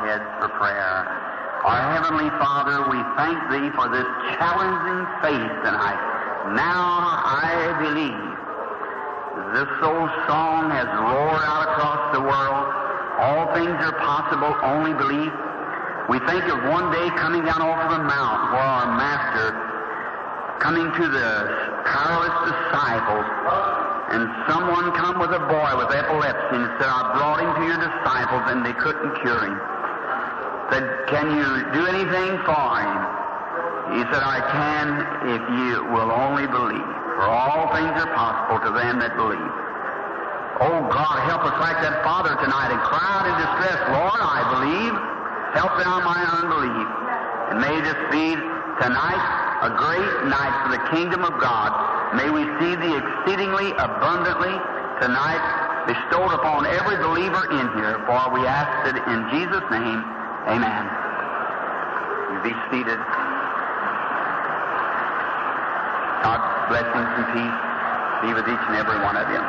heads for prayer. Our Heavenly Father, we thank Thee for this challenging faith tonight. Now I believe. This old song has roared out across the world. All things are possible, only believe. We think of one day coming down off of the mount where our Master, coming to the powerless disciples, and someone come with a boy with epilepsy and said, I brought him to your disciples and they couldn't cure him. Said, can you do anything for him? He said, I can if you will only believe. For all things are possible to them that believe. Oh God, help us like that father tonight and cry out in distress, Lord, I believe. Help thou my unbelief. And may this be tonight a great night for the kingdom of God. May we see Thee exceedingly abundantly tonight bestowed upon every believer in here, for we ask it in Jesus' name. Amen. You be seated. God's blessings and peace be with each and every one of you.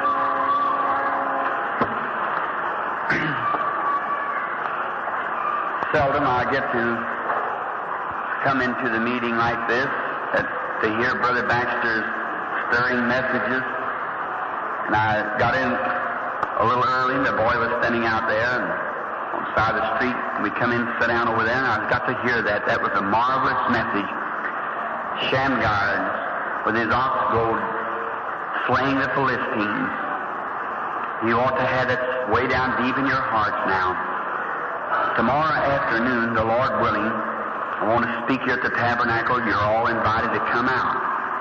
Seldom I get to come into the meeting like this to hear Brother Baxter's stirring messages. And I got in a little early, and the boy was standing out there and on the side of the street. We come in and sit down over there, and I got to hear that. That was a marvelous message. Shamgar, with his ox goad, slaying the Philistines. You ought to have it way down deep in your hearts now. Tomorrow afternoon, the Lord willing, I want to speak here at the tabernacle. You're all invited to come out.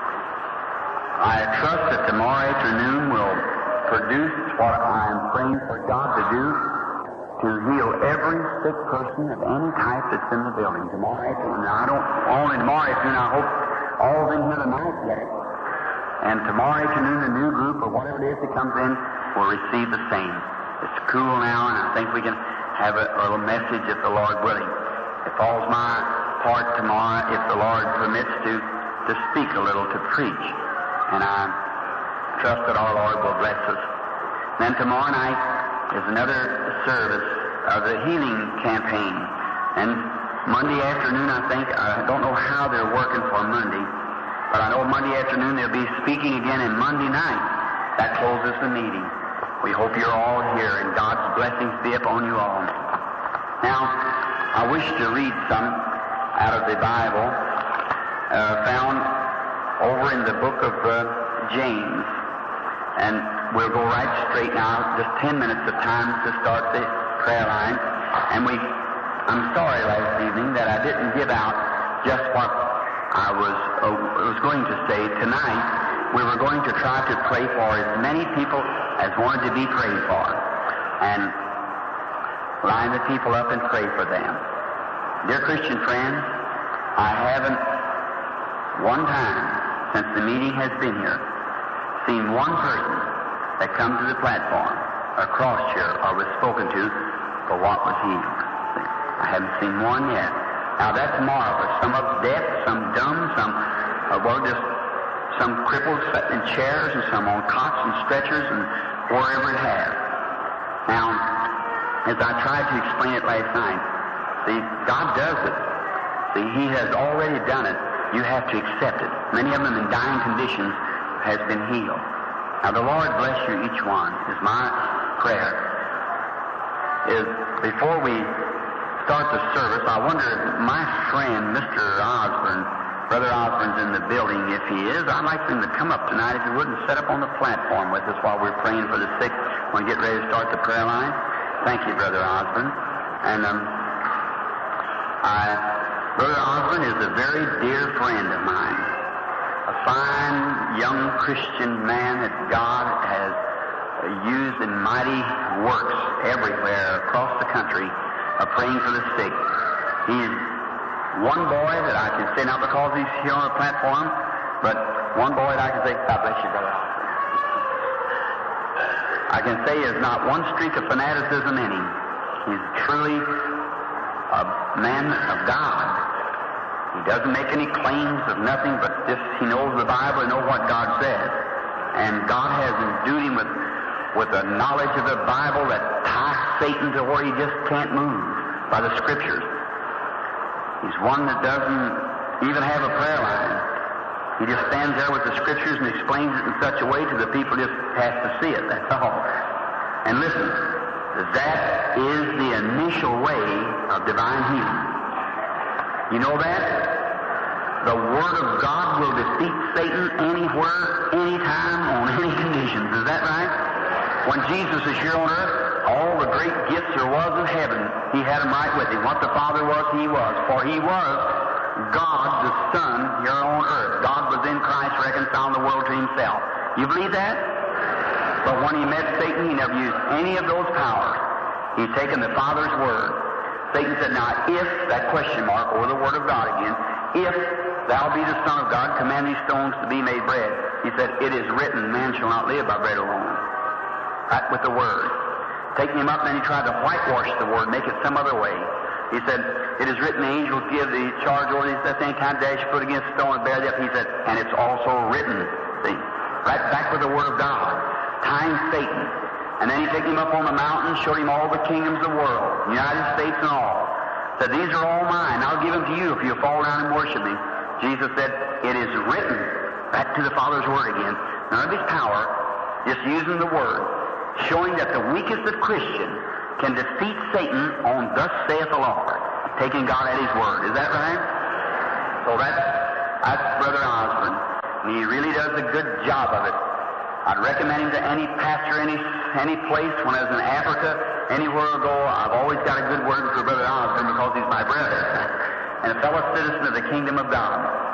I trust that tomorrow afternoon will produce what I am praying for God to do, to heal every sick person of any type that's in the building tomorrow afternoon. I don't only tomorrow afternoon, I hope all of them here tonight yet. And tomorrow afternoon, the new group, or whatever it is that comes in, will receive the same. It's cool now, and I think we can have a little message if the Lord willing. It falls my part tomorrow, if the Lord permits, to speak a little, to preach. And I trust that our Lord will bless us. Then tomorrow night is another service of the healing campaign. And Monday afternoon, I don't know how they're working for Monday, but I know Monday afternoon they'll be speaking again, and Monday night, that closes the meeting. We hope you're all here, and God's blessings be upon you all. Now, I wish to read some out of the Bible, found over in the book of James. And we'll go right straight now, just 10 minutes of time to start the prayer line. And I'm sorry last evening that I didn't give out just what I was going to say. Tonight, we were going to try to pray for as many people as wanted to be prayed for. And line the people up and pray for them. Dear Christian friends, I haven't one time since the meeting has been here seen one person that come to the platform or crossed here or was spoken to for what was healed. I haven't seen one yet. Now that's marvelous. Some of deaf, some dumb, some just some crippled sitting in chairs, and some on cots and stretchers and wherever it has. Now, as I tried to explain it last night, see, God does it. See, He has already done it. You have to accept it. Many of them in dying conditions has been healed. Now, the Lord bless you, each one, is my prayer. Is before we start the service, I wonder if my friend, Mr. Osborne, Brother Osborne's in the building. If he is, I'd like for him to come up tonight, if he wouldn't, set up on the platform with us while we're praying for the sick when we get ready to start the prayer line. Thank you, Brother Osborne. And Brother Osborne is a very dear friend of mine. A fine, young Christian man that God has used in mighty works everywhere across the country of praying for the sick. He's one boy that I can say, not because he's here on the platform, but one boy that I can say, God bless you, Brother Osborne. I can say there's not one streak of fanaticism in him. He's truly a man of God. He doesn't make any claims of nothing, but just he knows the Bible and knows what God says. And God has endued him with a knowledge of the Bible that ties Satan to where he just can't move. by the Scriptures. He's one that doesn't even have a prayer line. He just stands there with the Scriptures and explains it in such a way to the people just has to see it. That's all. And listen, that is the initial way of divine healing. You know that? The Word of God will defeat Satan anywhere, anytime, on any conditions. Is that right? When Jesus is here on earth, all the great gifts there was in heaven, He had them right with Him. What the Father was, He was. For He was God the Son here on earth. God was in Christ reconciling the world to Himself. You believe that? But when He met Satan, He never used any of those powers. He's taken the Father's Word. Satan said, now, if, that question mark, or the Word of God again, if thou be the Son of God, command these stones to be made bread. He said, it is written, man shall not live by bread alone. Right with the Word. Taking Him up, and then He tried to whitewash the Word, make it some other way. He said, it is written, the angels give the charge over these, that thing can't dash your foot against a stone and bear it up. He said, and it's also written. See? Right back with the Word of God. Tying Satan. And then He took Him up on the mountain, showed Him all the kingdoms of the world, United States and all. Said, these are all mine. I'll give them to you if you fall down and worship Me. Jesus said, it is written. Back to the Father's Word again. None of His power, just using the Word, showing that the weakest of Christians can defeat Satan on thus saith the Lord, taking God at His Word. Is that right? So that's Brother Osborn. And he really does a good job of it. I'd recommend him to any pastor, any place. When I was in Africa, anywhere I go, I've always got a good word for Brother Osborn because he's my brother and a fellow citizen of the kingdom of God.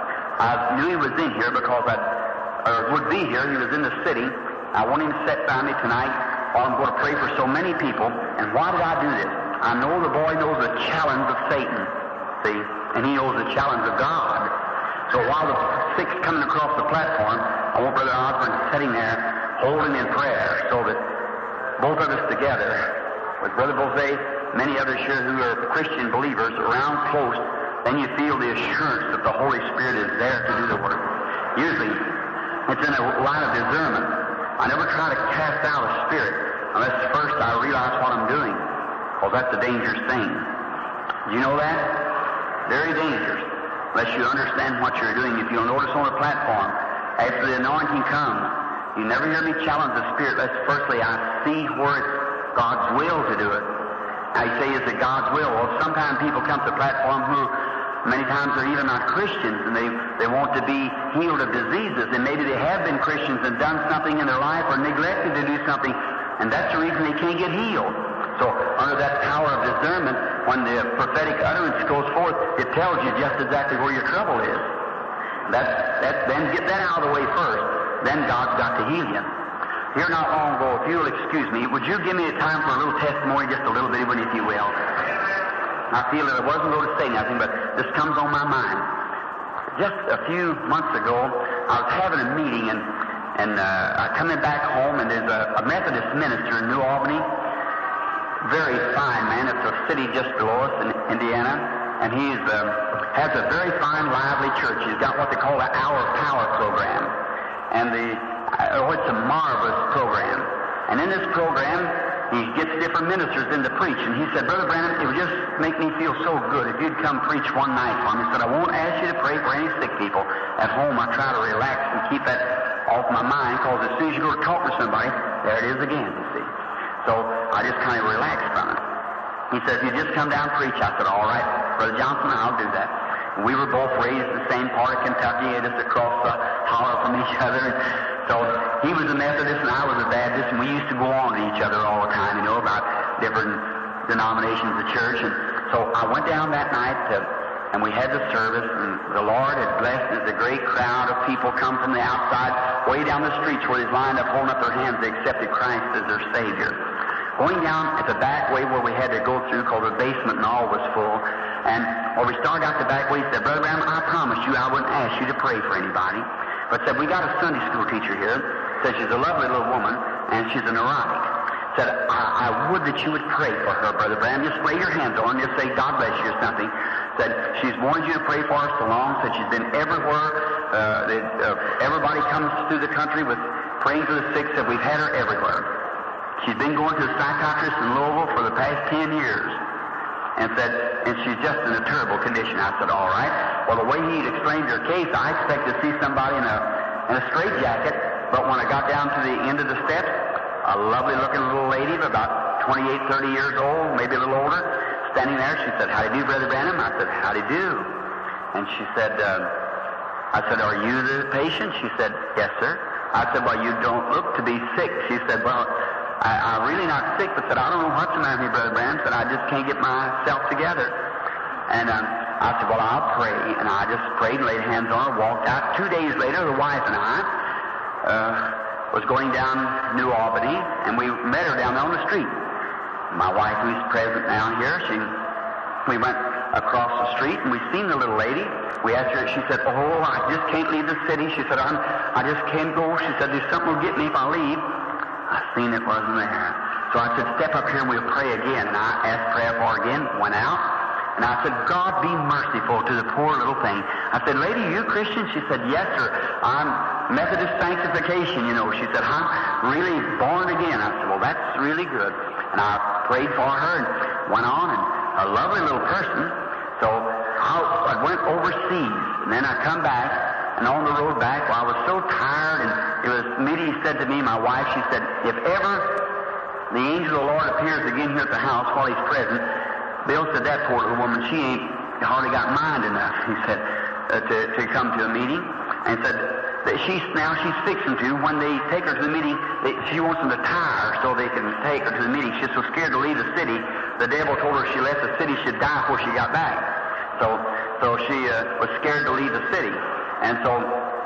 I knew he was in here because would be here. He was in the city. I want him to sit by me tonight while I'm going to pray for so many people. And why did I do this? I know the boy knows the challenge of Satan, see, and he knows the challenge of God. So while the sick's coming across the platform, I want Brother Osborn sitting there, holding in prayer, so that both of us together, with Brother Bose, many others here who are Christian believers around close, then you feel the assurance that the Holy Spirit is there to do the work. Usually, it's in a line of discernment. I never try to cast out a spirit unless first I realize what I'm doing, because that's a dangerous thing. Do you know that? Very dangerous, unless you understand what you're doing. If you'll notice on the platform, after the anointing comes, you never hear me challenge the Spirit unless firstly I see where it's God's will to do it. I say, is it God's will? Well, sometimes people come to the platform who many times are even not Christians, and they want to be healed of diseases, and maybe they have been Christians and done something in their life or neglected to do something, and that's the reason they can't get healed. So under that power of discernment, when the prophetic utterance goes forth, it tells you just exactly where your trouble is. Then get that out of the way first. Then God's got to heal you. Here not long ago, if you'll excuse me, would you give me a time for a little testimony, just a little bit, if you will? I feel that I wasn't going to say nothing, but this comes on my mind. Just a few months ago, I was having a meeting, and coming back home, and there's a Methodist minister in New Albany, very fine man. It's a city just below us in Indiana, and he has a very fine, lively church. He's got what they call the Hour of Power program, and it's a marvelous program. And in this program, he gets different ministers in to preach. And he said, Brother Branham, it would just make me feel so good if you'd come preach one night for me. He said, I won't ask you to pray for any sick people. At home, I try to relax and keep that off my mind, because as soon as you go to talk to somebody, there it is again, you see. So I just kind of relaxed from it. He said, if you just come down and preach. I said, all right, Brother Johnson, I'll do that. We were both raised in the same part of Kentucky, just across the holler from each other. So he was a Methodist and I was a Baptist, and we used to go on to each other all the time, about different denominations of church. And so I went down that night, and we had the service, and the Lord had blessed us. A great crowd of people come from the outside, way down the streets where they lined up, holding up their hands. They accepted Christ as their Savior. Going down at the back way where we had to go through, called the basement, and all was full. And when we started out the back way, he said, Brother Branham, I promise you I wouldn't ask you to pray for anybody. But said, we got a Sunday school teacher here. Said she's a lovely little woman, and she's a neurotic. Said, I would that you would pray for her, Brother Branham. Just lay your hands on her and just say, God bless you or something. Said, she's wanted you to pray for her so long. Said, she's been everywhere. Everybody comes through the country with praying for the sick. Said, we've had her everywhere. She's been going to a psychiatrist in Louisville for the past 10 years. and said, and she's just in a terrible condition. I said, all right. Well, the way he'd explained her case, I expected to see somebody in a straitjacket, but when I got down to the end of the steps, a lovely-looking little lady of about 28, 30 years old, maybe a little older, standing there. She said, how do you do, Brother Branham? I said, how do you do? And she said, I said, are you the patient? She said, yes, sir. I said, well, you don't look to be sick. She said, well, I'm really not sick, but said, I don't know what's the matter with me, Brother Branham. Said, I just can't get myself together. And I said, well, I'll pray. And I just prayed and laid hands on her, walked out. 2 days later, the wife and I was going down New Albany, and we met her down there on the street. My wife, who's present now here, we went across the street, and we seen the little lady. We asked her, she said, oh, I just can't leave the city. She said, I just can't go. She said, there's something will get me if I leave. I seen it wasn't there. So I said, step up here and we'll pray again. And I asked prayer for her again, went out, and I said, God be merciful to the poor little thing. I said, lady, are you a Christian? She said, yes, sir. I'm Methodist sanctification, you know. She said, I'm really born again. I said, well, that's really good. And I prayed for her and went on, and a lovely little person. So I went overseas, and then I come back, and on the road back, well, I was so tired, and it was Mitty said to me, my wife, she said, if ever the angel of the Lord appears again here at the house while he's present, Bill said, that poor little woman, she ain't hardly got mind enough, he said, to come to a meeting, and said that she's fixing to, when they take her to the meeting, she wants them to tie her so they can take her to the meeting. She's so scared to leave the city, the devil told her if she left the city, she'd die before she got back. So she was scared to leave the city. And so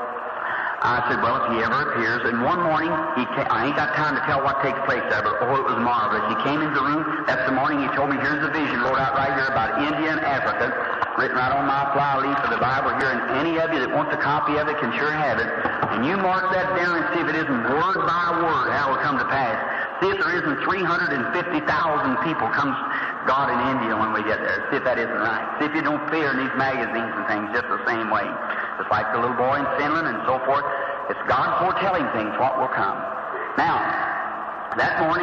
I said, well, if he ever appears, and one morning, I ain't got time to tell what takes place there, but oh, it was marvelous. He came into the room, that's the morning he told me, here's the vision, wrote out right here about India and Africa, written right on my fly leaf of the Bible here, and any of you that wants a copy of it can sure have it. And you mark that down and see if it isn't word by word how it will come to pass. See if there isn't 350,000 people comes God in India when we get there. See if that isn't right. See if you don't fear in these magazines and things just the same way. Just like the little boy in Finland and so forth. It's God foretelling things, what will come. Now, that morning,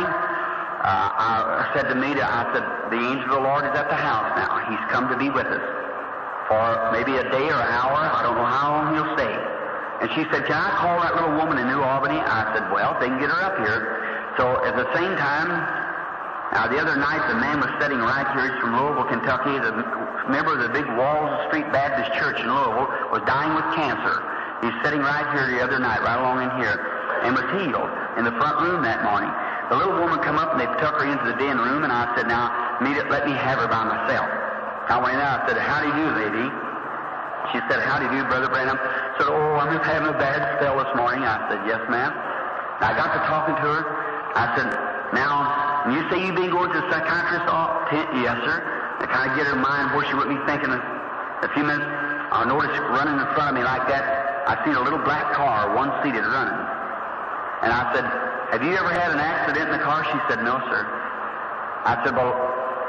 I said to Mita, I said, the angel of the Lord is at the house now. He's come to be with us for maybe a day or an hour. I don't know how long he'll stay. And she said, can I call that little woman in New Albany? I said, well, they can get her up here. So at the same time, now the other night the man was sitting right here. He's from Louisville, Kentucky. The member of the big Walls Street Baptist Church in Louisville was dying with cancer. He's sitting right here the other night, right along in here, and was healed in the front room that morning. The little woman come up and they took her into the den room, and I said, now, let me have her by myself. I went out. I said, how do you do, lady? She said, how do you do, Brother Branham? I said, oh, I'm just having a bad spell this morning. I said, yes, ma'am. I got to talking to her. I said, now, you say you've been going to a psychiatrist? Yes, sir. To kind of get her mind where she would be thinking a few minutes. I noticed running in front of me like that, I seen a little black car, one-seated, running. And I said, have you ever had an accident in the car? She said, no, sir. I said, well,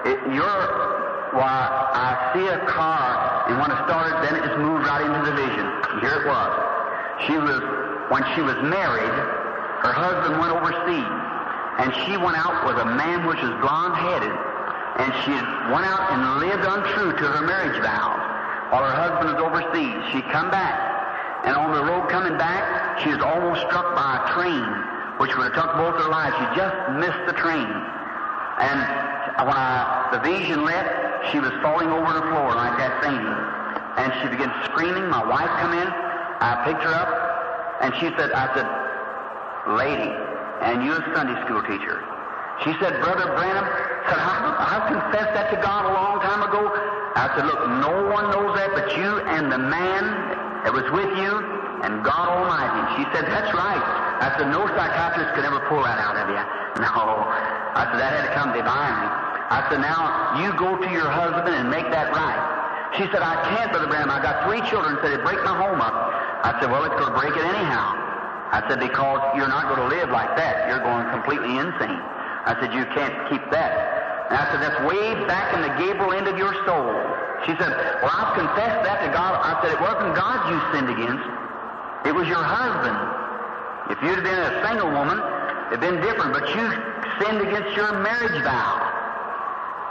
I see a car, and when it started, then it just moved right into the vision. And here it was. When she was married, her husband went overseas, and she went out with a man which was blonde-headed, and she went out and lived untrue to her marriage vows while her husband was overseas. She come back, and on the road coming back, she was almost struck by a train, which would have took both her lives. She just missed the train. And when the vision left, she was falling over the floor like that, fainting. And she began screaming. My wife come in. I picked her up, and I said, lady, and you a Sunday school teacher. She said, Brother Branham, I confessed that to God a long time ago. I said, look, no one knows that but you and the man that was with you and God Almighty. She said, that's right. I said, no psychiatrist could ever pull that out of you. No. I said, that had to come divinely. I said, now, you go to your husband and make that right. She said, I can't, Brother Branham. I got 3 children. Said, it'd break my home up. I said, well, it's going to break it anyhow. I said, because you're not going to live like that. You're going completely insane. I said, you can't keep that. And I said, that's way back in the Gabriel end of your soul. She said, well, I've confessed that to God. I said, it wasn't God you sinned against. It was your husband. If you'd have been a single woman, it'd been different, but you sinned against your marriage vow.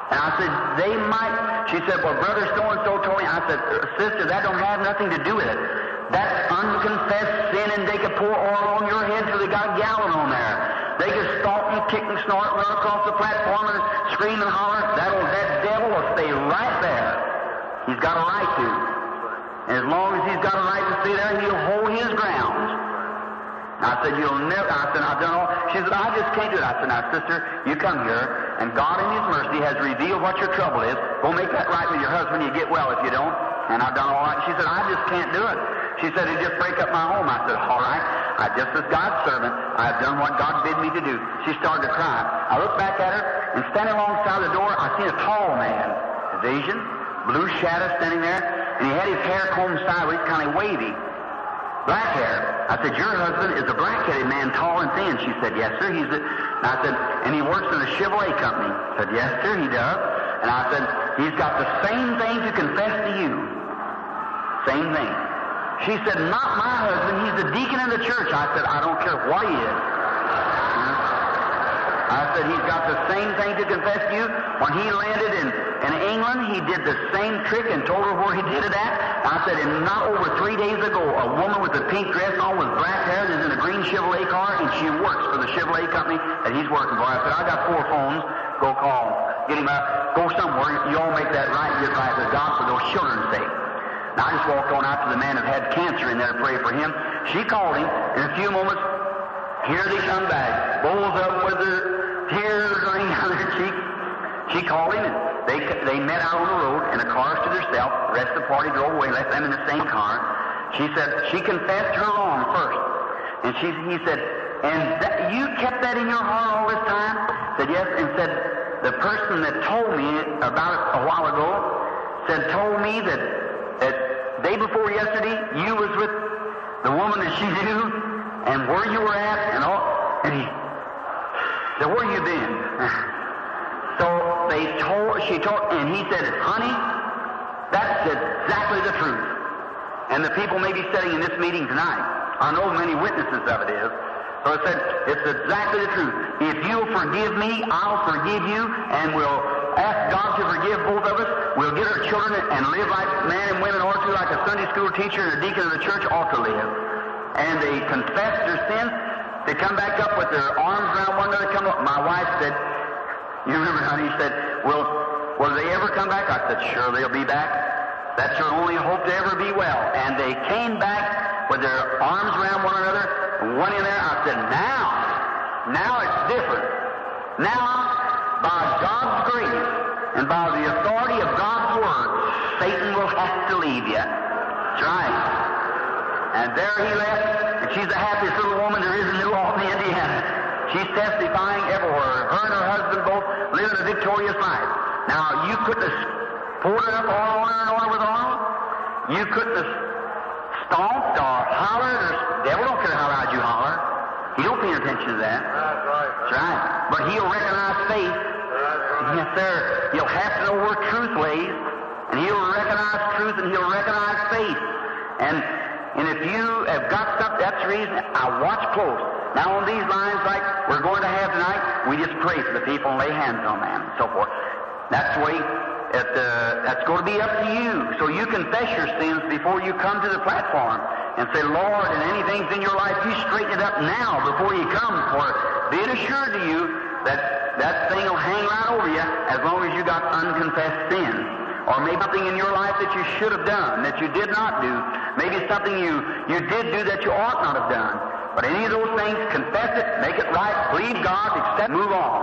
And I said, they might. She said, well, Brother so-and-so told me. I said, sister, that don't have nothing to do with it. That's unconfessed sin, and they could pour oil on your head till they got a gallon on there. They could stomp and kick and snort, run across the platform and scream and holler. That devil will stay right there. He's got a right to. And as long as he's got a right to stay there, he'll hold his ground. I said, you'll never. I said, I've done all. She said, I just can't do it. I said, now, sister, you come here, and God in His mercy has revealed what your trouble is. Go make that right with your husband. You get well if you don't. And I've done all right. She said, I just can't do it. She said, it just break up my home. I said, all right. I just as God's servant, I've done what God bid me to do. She started to cry. I looked back at her, and standing alongside the door, I seen a tall man, a vision, blue shadow standing there, and he had his hair combed sideways, kind of wavy. Black hair. I said, your husband is a black-headed man, tall and thin. She said, yes, sir. And I said, and he works in a Chevrolet company. I said, yes, sir, he does. And I said, he's got the same thing to confess to you. Same thing. She said, not my husband. He's the deacon in the church. I said, I don't care what he is. I said, he's got the same thing to confess to you. When he landed in England, he did the same trick and told her where he did it at. I said, and not over 3 days ago, a woman with a pink dress on with black hair is in a green Chevrolet car, and she works for the Chevrolet company that he's working for. I said, I got 4 phones. Go call him. Get him up. Go somewhere. You all make that right. Get right with God for those children's sake. Now, I just walked on out to the man that had cancer in there to pray for him. She called him. In a few moments, here they come back. Bowls up with her tears running down her cheek. She called him, and they met out on the road in a car to herself. The rest of the party drove away, left them in the same car. She said she confessed her wrong first. And he said, and you kept that in your heart all this time? Said, yes. And said, the person that told me about it a while ago told me that day before yesterday you was with the woman that she knew and where you were at and all. And he said, where you been? So she told, and he said, honey, that's exactly the truth. And the people may be sitting in this meeting tonight. I know many witnesses of it is. So I said, it's exactly the truth. If you'll forgive me, I'll forgive you, and we'll ask God to forgive both of us. We'll get our children and live like men and women ought to, like a Sunday school teacher and a deacon of the church ought to live. And they confessed their sins. They come back up with their arms around one another. Come up. My wife said, you remember, honey, she said, will they ever come back? I said, sure, they'll be back. That's your only hope to ever be well. And they came back with their arms around one another, went in there. I said, now it's different. Now, by God's grace and by the authority of God's Word, Satan will have to leave you. That's right. And there he left, and she's the happiest little woman there is in New Albany, Indiana. She's testifying everywhere. Her and her husband both living a victorious life. Now, you couldn't have poured enough oil on her and oil with oil. You couldn't have stomped or hollered. The devil don't care how loud you holler. He don't pay attention to that. That's right. But he'll recognize faith. Yes, sir. He'll have to know where truth lays. And he'll recognize truth and he'll recognize faith. And if you have got stuff, that's the reason I watch close. Now on these lines like we're going to have tonight, we just pray for the people and lay hands on them and so forth. That's the way that's going to be up to you. So you confess your sins before you come to the platform and say, Lord, and anything's in your life, you straighten it up now before you come. For be it assured to you that thing will hang right over you as long as you got unconfessed sin. Or maybe something in your life that you should have done, that you did not do. Maybe something you did do that you ought not have done. But any of those things, confess it, make it right, believe God, accept, move on.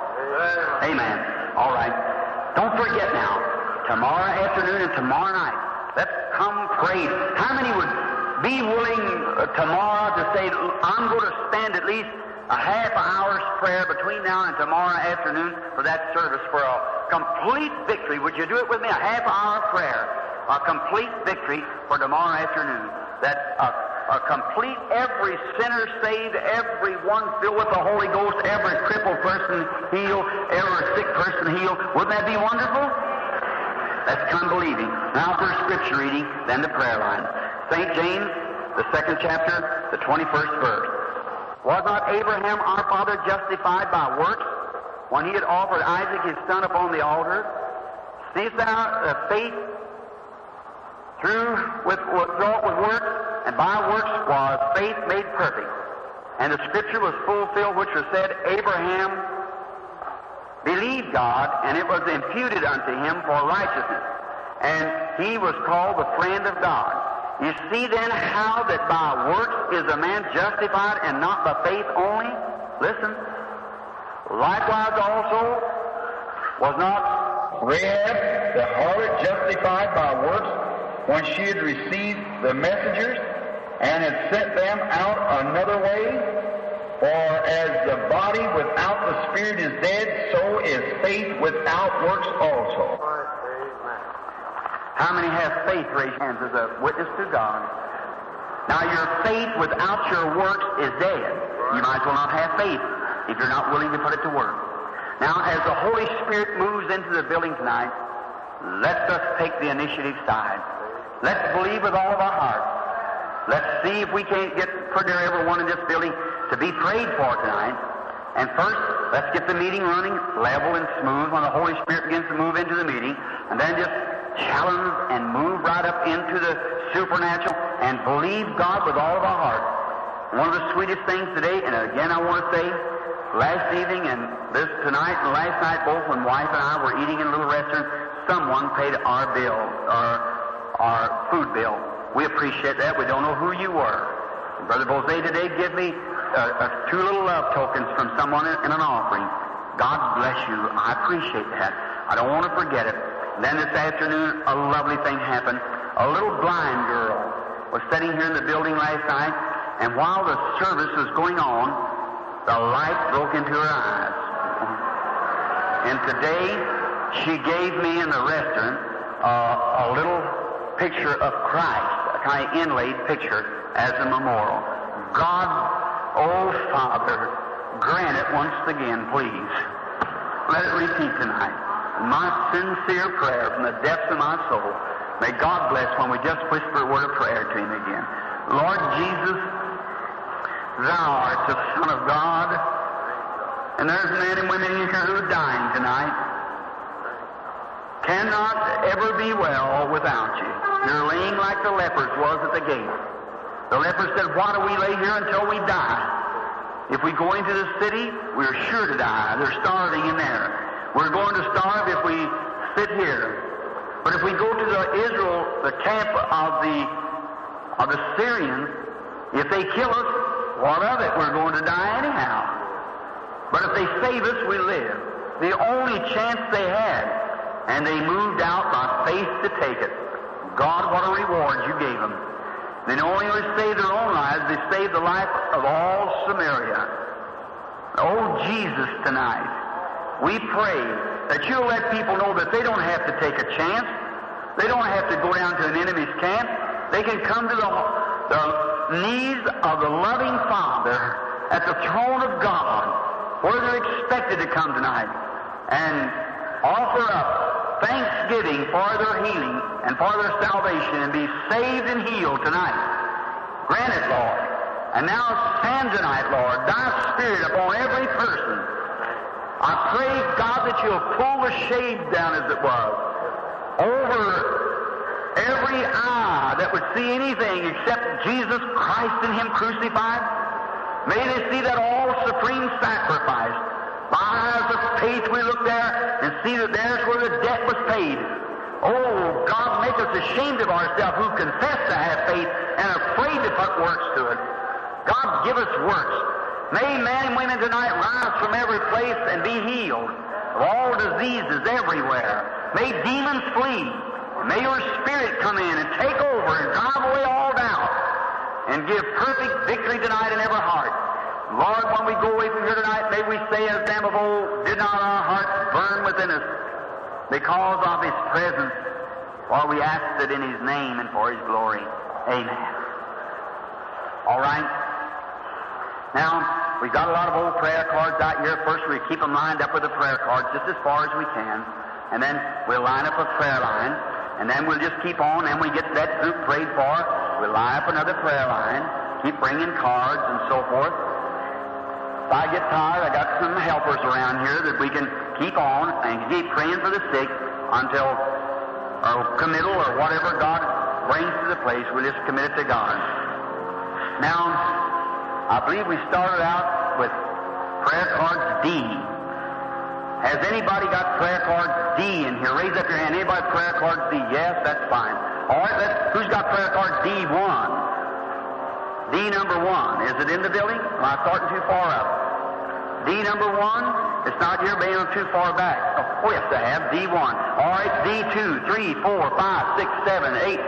Amen. All right. Don't forget now, tomorrow afternoon and tomorrow night, let's come pray. How many would be willing tomorrow to say, I'm going to spend at least a half hour's prayer between now and tomorrow afternoon for that service for a complete victory? Would you do it with me? A half hour prayer. A complete victory for tomorrow afternoon. That a complete, every sinner saved, every one filled with the Holy Ghost, every crippled person healed, every sick person healed. Wouldn't that be wonderful? Let's come believing. Now for scripture reading, then the prayer line. St. James, the 2nd chapter, the 21st verse. Was not Abraham our father justified by works when he had offered Isaac his son upon the altar, seest thou faith wrought with works, and by works was faith made perfect. And the scripture was fulfilled which was said, Abraham believed God, and it was imputed unto him for righteousness. And he was called the friend of God. You see then how that by works is a man justified and not by faith only? Listen. Likewise also was not Rahab the harlot justified by works when she had received the messengers and had sent them out another way? For as the body without the spirit is dead, so is faith without works also. How many have faith? Raise your hands as a witness to God. Now your faith without your works is dead. You might as well not have faith if you're not willing to put it to work. Now as the Holy Spirit moves into the building tonight, let us take the initiative side. Let's believe with all of our hearts. Let's see if we can't get pretty near everyone in this building to be prayed for tonight. And first, let's get the meeting running level and smooth when the Holy Spirit begins to move into the meeting, and then just challenge and move right up into the supernatural and believe God with all of our heart. One of the sweetest things today, and again I want to say, last evening and this tonight and last night, both when wife and I were eating in a little restaurant, someone paid our bill, our food bill. We appreciate that. We don't know who you were. Brother Bose today gave me two little love tokens from someone in an offering. God bless you. I appreciate that. I don't want to forget it. And then this afternoon, a lovely thing happened. A little blind girl was sitting here in the building last night, and while the service was going on, the light broke into her eyes. And today, she gave me in the restaurant a little picture of Christ, a kind of inlaid picture as a memorial. God, oh Father, grant it once again, please. Let it repeat tonight. My sincere prayer from the depths of my soul, may God bless when we just whisper a word of prayer to Him again. Lord Jesus, Thou art the Son of God, and there's men and women here who are dying tonight. Cannot ever be well without you. You're laying like the lepers was at the gate. The lepers said, why do we lay here until we die? If we go into the city, we're sure to die. They're starving in there. We're going to starve if we sit here. But if we go to the camp of the Syrians, if they kill us, what of it? We're going to die anyhow. But if they save us, we live. The only chance they had, and they moved out by faith to take it. God, what a reward you gave them. They not only saved their own lives, they saved the life of all Samaria. Oh, Jesus, tonight, we pray that you'll let people know that they don't have to take a chance. They don't have to go down to an enemy's camp. They can come to the knees of the loving Father at the throne of God, where they're expected to come tonight, and offer up thanksgiving for their healing and for their salvation and be saved and healed tonight. Grant it, Lord. And now send tonight, Lord, Thy Spirit upon every person. I pray, God, that you'll pull the shade down, as it was, over every eye that would see anything except Jesus Christ and Him crucified. May they see that all-supreme sacrifice. By eyes of faith we look there and see that there's where the debt was paid. Oh, God, make us ashamed of ourselves who confess to have faith and afraid to put works to it. God, give us works. May men and women tonight rise from every place and be healed of all diseases everywhere. May demons flee. May your Spirit come in and take over and drive away all doubt and give perfect victory tonight in every heart. Lord, when we go away from here tonight, may we say as them of old, did not our hearts burn within us because of His presence, for we ask it in His name and for His glory. Amen. All right. Now, we've got a lot of old prayer cards out here. First, we keep them lined up with the prayer cards just as far as we can. And then we'll line up a prayer line. And then we'll just keep on. And we get that group prayed for. We'll line up another prayer line. Keep bringing cards and so forth. if I get tired, I got some helpers around here that we can keep on and keep praying for the sick until our committal or whatever God brings to the place, we just commit it to God. Now, I believe we started out with prayer cards D. Has anybody got prayer cards D in here? Raise up your hand. Anybody prayer cards D? Yes, that's fine. All right, who's got prayer cards D1? D number 1. Is it in the building? Am I starting too far up? D number 1? It's not here, but too far back. Oh, yes, I have. D1. All right, D2, 3, 4, 5, 6, 7, 8,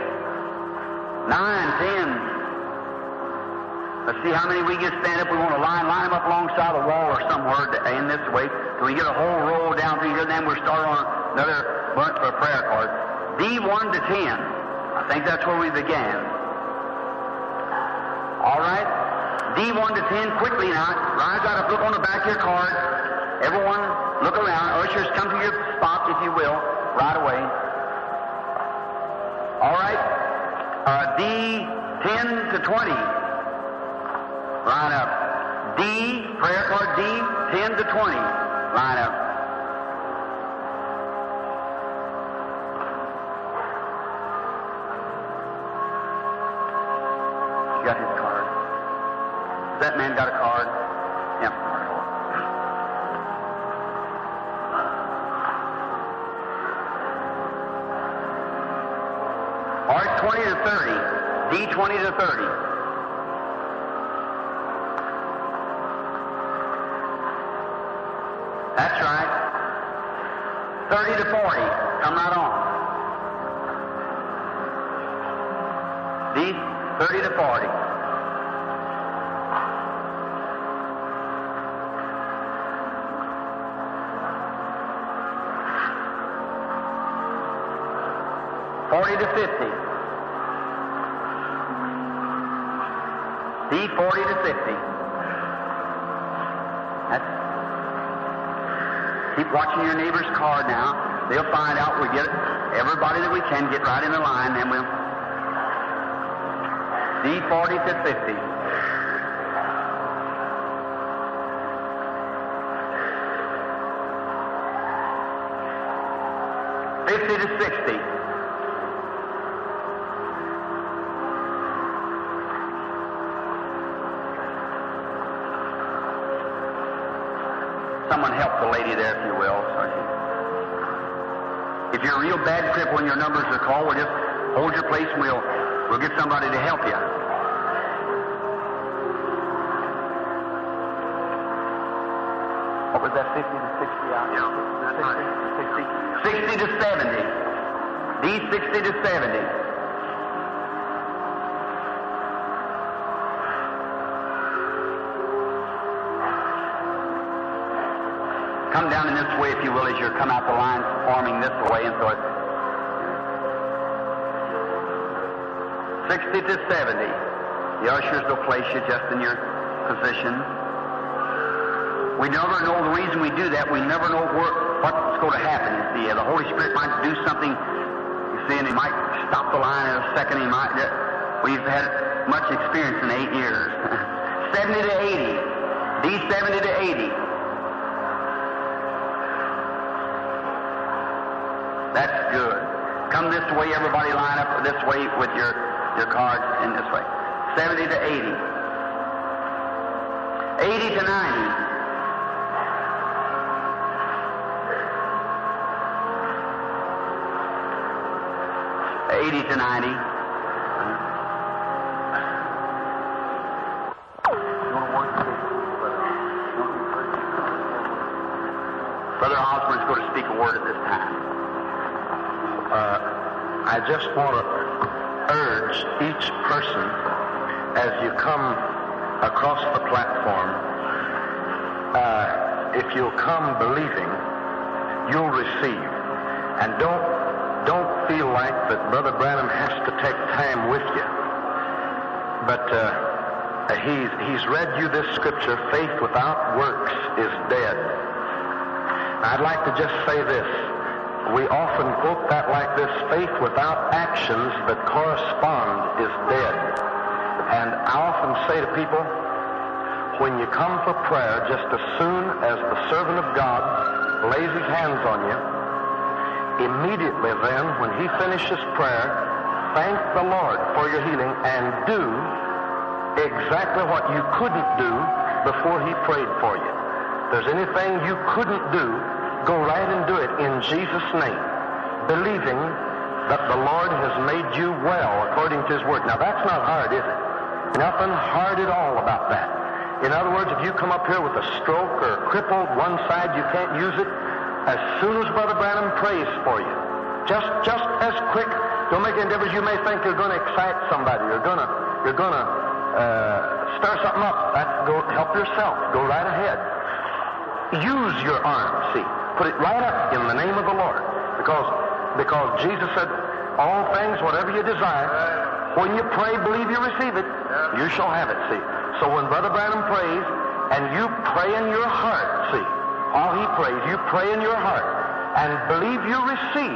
9, 10. Let's see how many we get stand up. We want to line them up alongside the wall or somewhere in this way. So we get a whole roll down through here, then we'll start on another bunch for a prayer card. D1 to 10. I think that's where we began. All right. D1 to 10, quickly now. Rise out, look on the back of your card. Everyone, look around. Ushers, come to your spots, if you will, right away. All right. D10 to 20. Line up. D, prayer card D, 10 to 20. Line up. You got his card. Has that man got a card? Yep. All right, 20 to 30. D 20 to 30. That's right. 30 to 40. Come right on. D 30 to 40. To 50. D 40 to 50. Keep watching your neighbor's card now. They'll find out. We get everybody that we can get right in the line, then we'll D 40 to 50. To 60. Someone help the lady there, if you will. If you're a real bad cripple and your numbers are called, we'll just hold your place and we'll get somebody to help you. What was that, 50 to 60 out? Yeah, that's right. 60 to 70. D 60 to 70. Come down in this way, if you will, as you come out the line, forming this way, and so it's 60 to 70. The ushers will place you just in your position. We never know the reason we do that. We never know what's going to happen. You see, the Holy Spirit might do something. You see, and He might stop the line in a second. We've had much experience in 8 years. 70 to 80. D 70 to 80. That's good. Come this way, everybody line up this way with your cards in this way. 70 to 80. 80 to 90. 80 to 90. Brother Osborne's going to speak a word at this time. I just want to urge each person as you come across the platform, if you'll come believing, you'll receive. And don't feel like that Brother Branham has to take time with you. But he's read you this scripture, faith without works is dead. I'd like to just say this. We often quote that like this, faith without actions that correspond is dead. And I often say to people, when you come for prayer, just as soon as the servant of God lays his hands on you, immediately then, when he finishes prayer, thank the Lord for your healing and do exactly what you couldn't do before he prayed for you. If there's anything you couldn't do, go right and do it in Jesus' name, believing that the Lord has made you well according to his word. Now that's not hard, is it? Nothing hard at all about that. In other words, if you come up here with a stroke or crippled one side, you can't use it, as soon as Brother Branham prays for you, just as quick, don't make any difference. You may think you're going to excite somebody, you're going to stir something up. Go help yourself. Go right ahead. Use your arm, see. Put it right up in the name of the Lord. Because Jesus said, all things, whatever you desire, when you pray, believe you receive it, you shall have it, see. So when Brother Branham prays, and you pray in your heart, see, while he prays, you pray in your heart, and believe you receive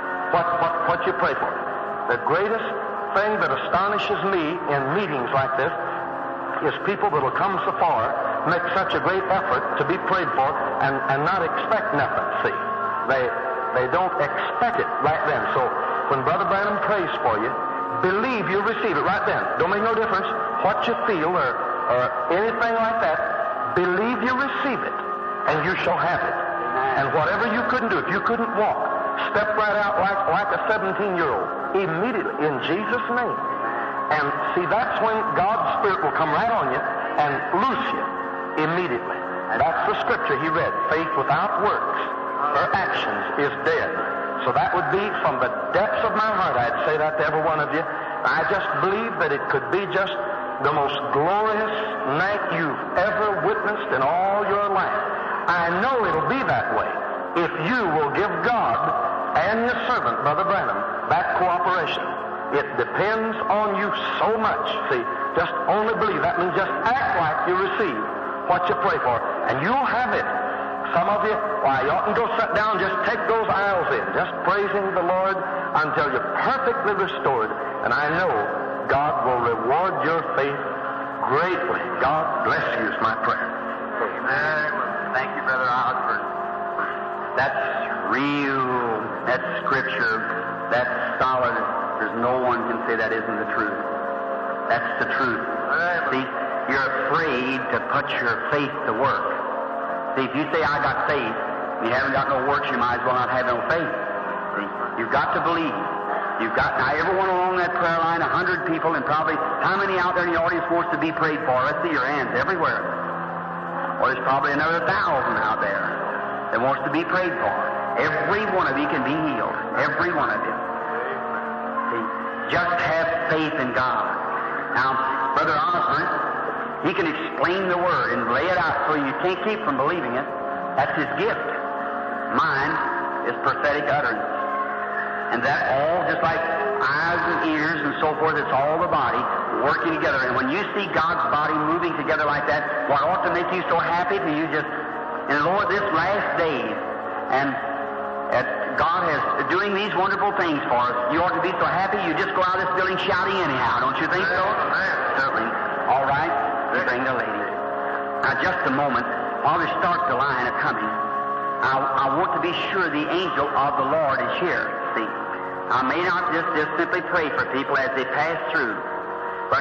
what you pray for. The greatest thing that astonishes me in meetings like this is people that will come so far, make such a great effort to be prayed for, and not expect nothing, see. They don't expect it right then. So when Brother Branham prays for you, believe you receive it right then. Don't make no difference what you feel or anything like that. Believe you receive it, and you shall have it. And whatever you couldn't do, if you couldn't walk, step right out like a 17-year-old immediately in Jesus' name. And see, that's when God's Spirit will come right on you and loose you immediately. And that's the scripture he read. Faith without works or actions is dead. So that would be from the depths of my heart. I'd say that to every one of you. I just believe that it could be just the most glorious night you've ever witnessed in all your life. I know it'll be that way if you will give God and His servant, Brother Branham, that cooperation. It depends on you so much. See, just only believe. That means just act like you receive what you pray for, and you'll have it. Some of you, why, you oughtn't go sit down, just take those aisles in, just praising the Lord until you're perfectly restored. And I know God will reward your faith greatly. God bless you is my prayer. Amen. Thank you, Brother Osborne. That's real. That's Scripture. That's solid. There's no one can say that isn't the truth. That's the truth. See, you're afraid to put your faith to work. See, if you say, I got faith, and you haven't got no works, you might as well not have no faith. See, you've got to believe. You've got, now everyone along that prayer line, 100 people, and probably, how many out there in the audience wants to be prayed for? Let's see your hands everywhere. Or there's probably another 1,000 out there that wants to be prayed for. Every one of you can be healed. Every one of you. See, just have faith in God. Now, Brother Osborne, he can explain the Word and lay it out so you can't keep from believing it. That's his gift. Mine is prophetic utterance. And that all, just like eyes and ears and so forth, it's all the body working together. And when you see God's body moving together like that, what ought to make you so happy for you just, and Lord, this last days, and God is doing these wonderful things for us, you ought to be so happy you just go out of this building shouting anyhow. Don't you think so? Certainly. All right. You bring the ladies. Now, just a moment. While we start the line of coming, I want to be sure the angel of the Lord is here. See, I may not just simply pray for people as they pass through, but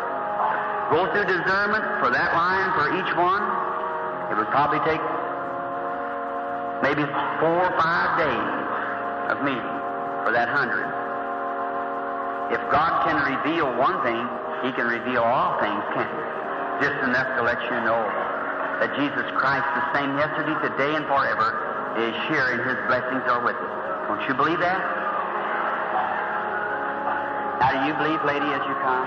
go through discernment for that line for each one. It would probably take maybe 4 or 5 days of meeting for that 100. If God can reveal one thing, He can reveal all things, can't He? Just enough to let you know that Jesus Christ, the same yesterday, today, and forever, is here, and His blessings are with us. Don't you believe that? Now, do you believe, lady, as you come?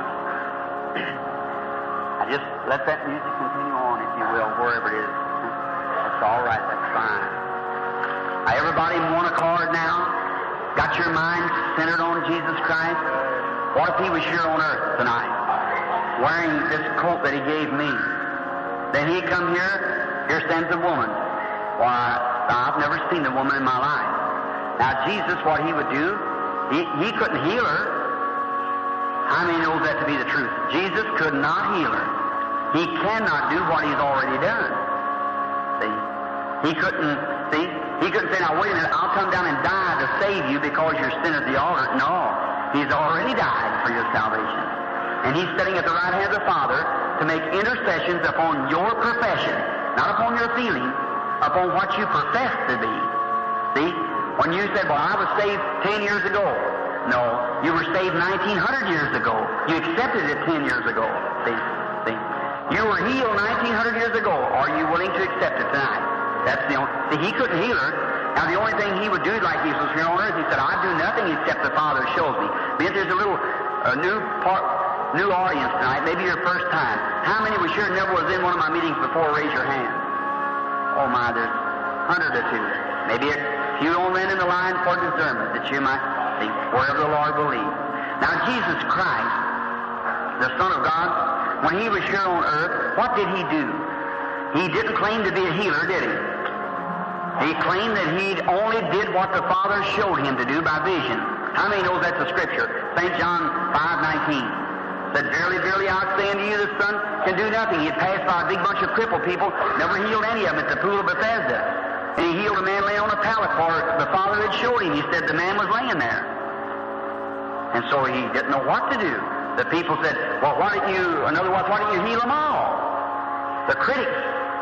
Now, just let that music continue on, if you will, wherever it is. That's all right. That's fine. Now, everybody in one accord now? Got your mind centered on Jesus Christ? What if He was here on earth tonight, wearing this coat that He gave me? Then He come here, here stands a woman. Why, I've never seen a woman in my life. Now, Jesus, what He would do, He couldn't heal her. How many knows that to be the truth? Jesus could not heal her. He cannot do what He's already done. See? He couldn't say, now wait a minute, I'll come down and die to save you because you're sin at the altar. No. He's already died for your salvation. And He's sitting at the right hand of the Father to make intercessions upon your profession, not upon your feeling, upon what you profess to be. See? When you said, well, I was saved 10 years ago. No, you were saved 1900 years ago. You accepted it 10 years ago. See? You were healed 1900 years ago. Are you willing to accept it tonight? That's the only... See, He couldn't heal her. Now, the only thing He would do, like He was here on earth, He said, I do nothing except the Father shows me. But there's a little new audience tonight, maybe your first time. How many was sure never was in one of my meetings before? Raise your hand. Oh, my, there's 100 or two. Maybe a few old men in the line for discernment that you might see wherever the Lord will lead. Now, Jesus Christ, the Son of God, when He was here on earth, what did He do? He didn't claim to be a healer, did He? He claimed that He only did what the Father showed Him to do by vision. How many knows that's a Scripture? St. John 5:19 said, Verily, verily, I say unto you, the Son can do nothing. He had passed by a big bunch of crippled people, never healed any of them at the pool of Bethesda. And He healed a man laying on a pallet, for the Father had showed Him. He said the man was laying there. And so He didn't know what to do. The people said, well, why didn't you heal them all? The critics,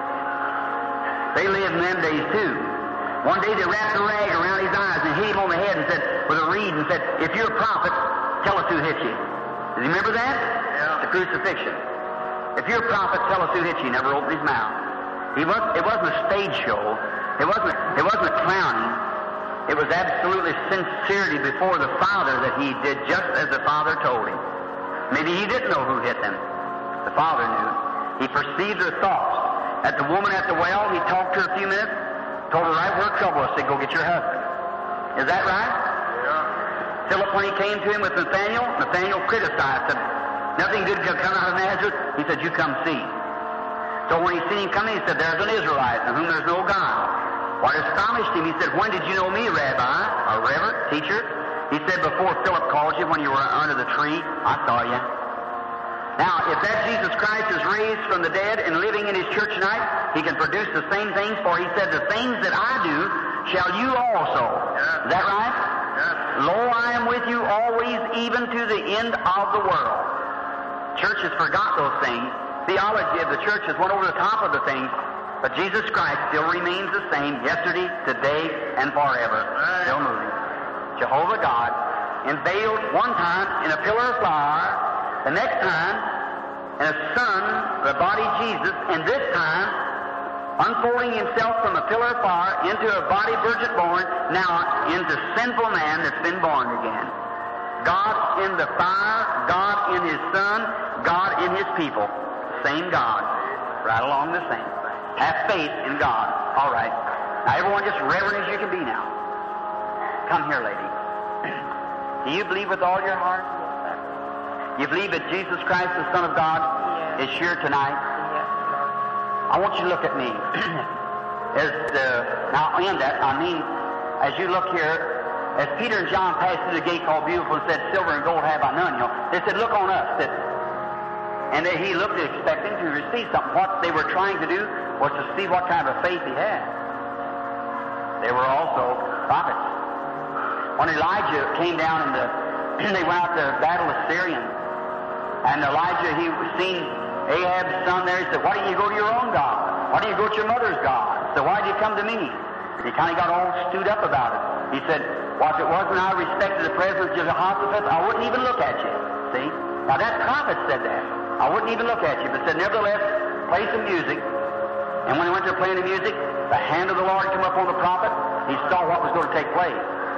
they lived in them days too. One day they wrapped a rag around His eyes and hit Him on the head and said, with a reed, and said, if you're a prophet, tell us who hit you. Do you remember that? Yeah. The crucifixion. If you're a prophet, tell us who hit you. He never opened his mouth. It wasn't a stage show. It wasn't a clowning. It was absolutely sincerity before the Father that He did just as the Father told Him. Maybe He didn't know who hit them. The Father knew. He perceived their thoughts. At the woman at the well, He talked to her a few minutes, told her right where trouble was, said, go get your husband. Is that right? Yeah. Philip, when he came to him with Nathanael criticized, said, nothing good can come out of Nazareth. He said, you come see. So when he seen him coming, he said, there's an Israelite in whom there's no God. What astonished him, he said, when did you know me, Rabbi, or Reverend, teacher? He said, before Philip called you, when you were under the tree, I saw you. Now, if that Jesus Christ is raised from the dead and living in His church tonight, He can produce the same things, for He said, the things that I do shall you also. Yes. Is that right? Yes. Lo, I am with you always, even to the end of the world. Churches forgot those things. Theology of the church has went over the top of the things, but Jesus Christ still remains the same yesterday, today, and forever. Right. Still moving. Jehovah God, unveiled one time in a pillar of fire, the next time in a son, the body Jesus, and this time unfolding Himself from a pillar of fire into a body virgin born, now into sinful man that's been born again. God in the fire, God in His Son, God in His people. Same God. Right along the same. Have faith in God. All right. Now everyone just reverent as you can be now. Come here, lady. Do you believe with all your heart? You believe that Jesus Christ, the Son of God, is here tonight? Yes. I want you to look at me. Now, in that, I mean, as you look here, as Peter and John passed through the gate called Beautiful and said, silver and gold have I none, they said, look on us. And he looked expecting to receive something. What they were trying to do was to see what kind of faith he had. They were also prophets. When Elijah came down they went out to battle the Syrians. And Elijah, he seen Ahab's son there. He said, why didn't you go to your own God? Why didn't you go to your mother's God? So why did you come to me? And he kind of got all stewed up about it. He said, well, if it wasn't I respected the presence of Jehoshaphat, I wouldn't even look at you. See? Now that prophet said that. I wouldn't even look at you. But said, nevertheless, play some music. And when he went to playing the music, the hand of the Lord came up on the prophet. He saw what was going to take place.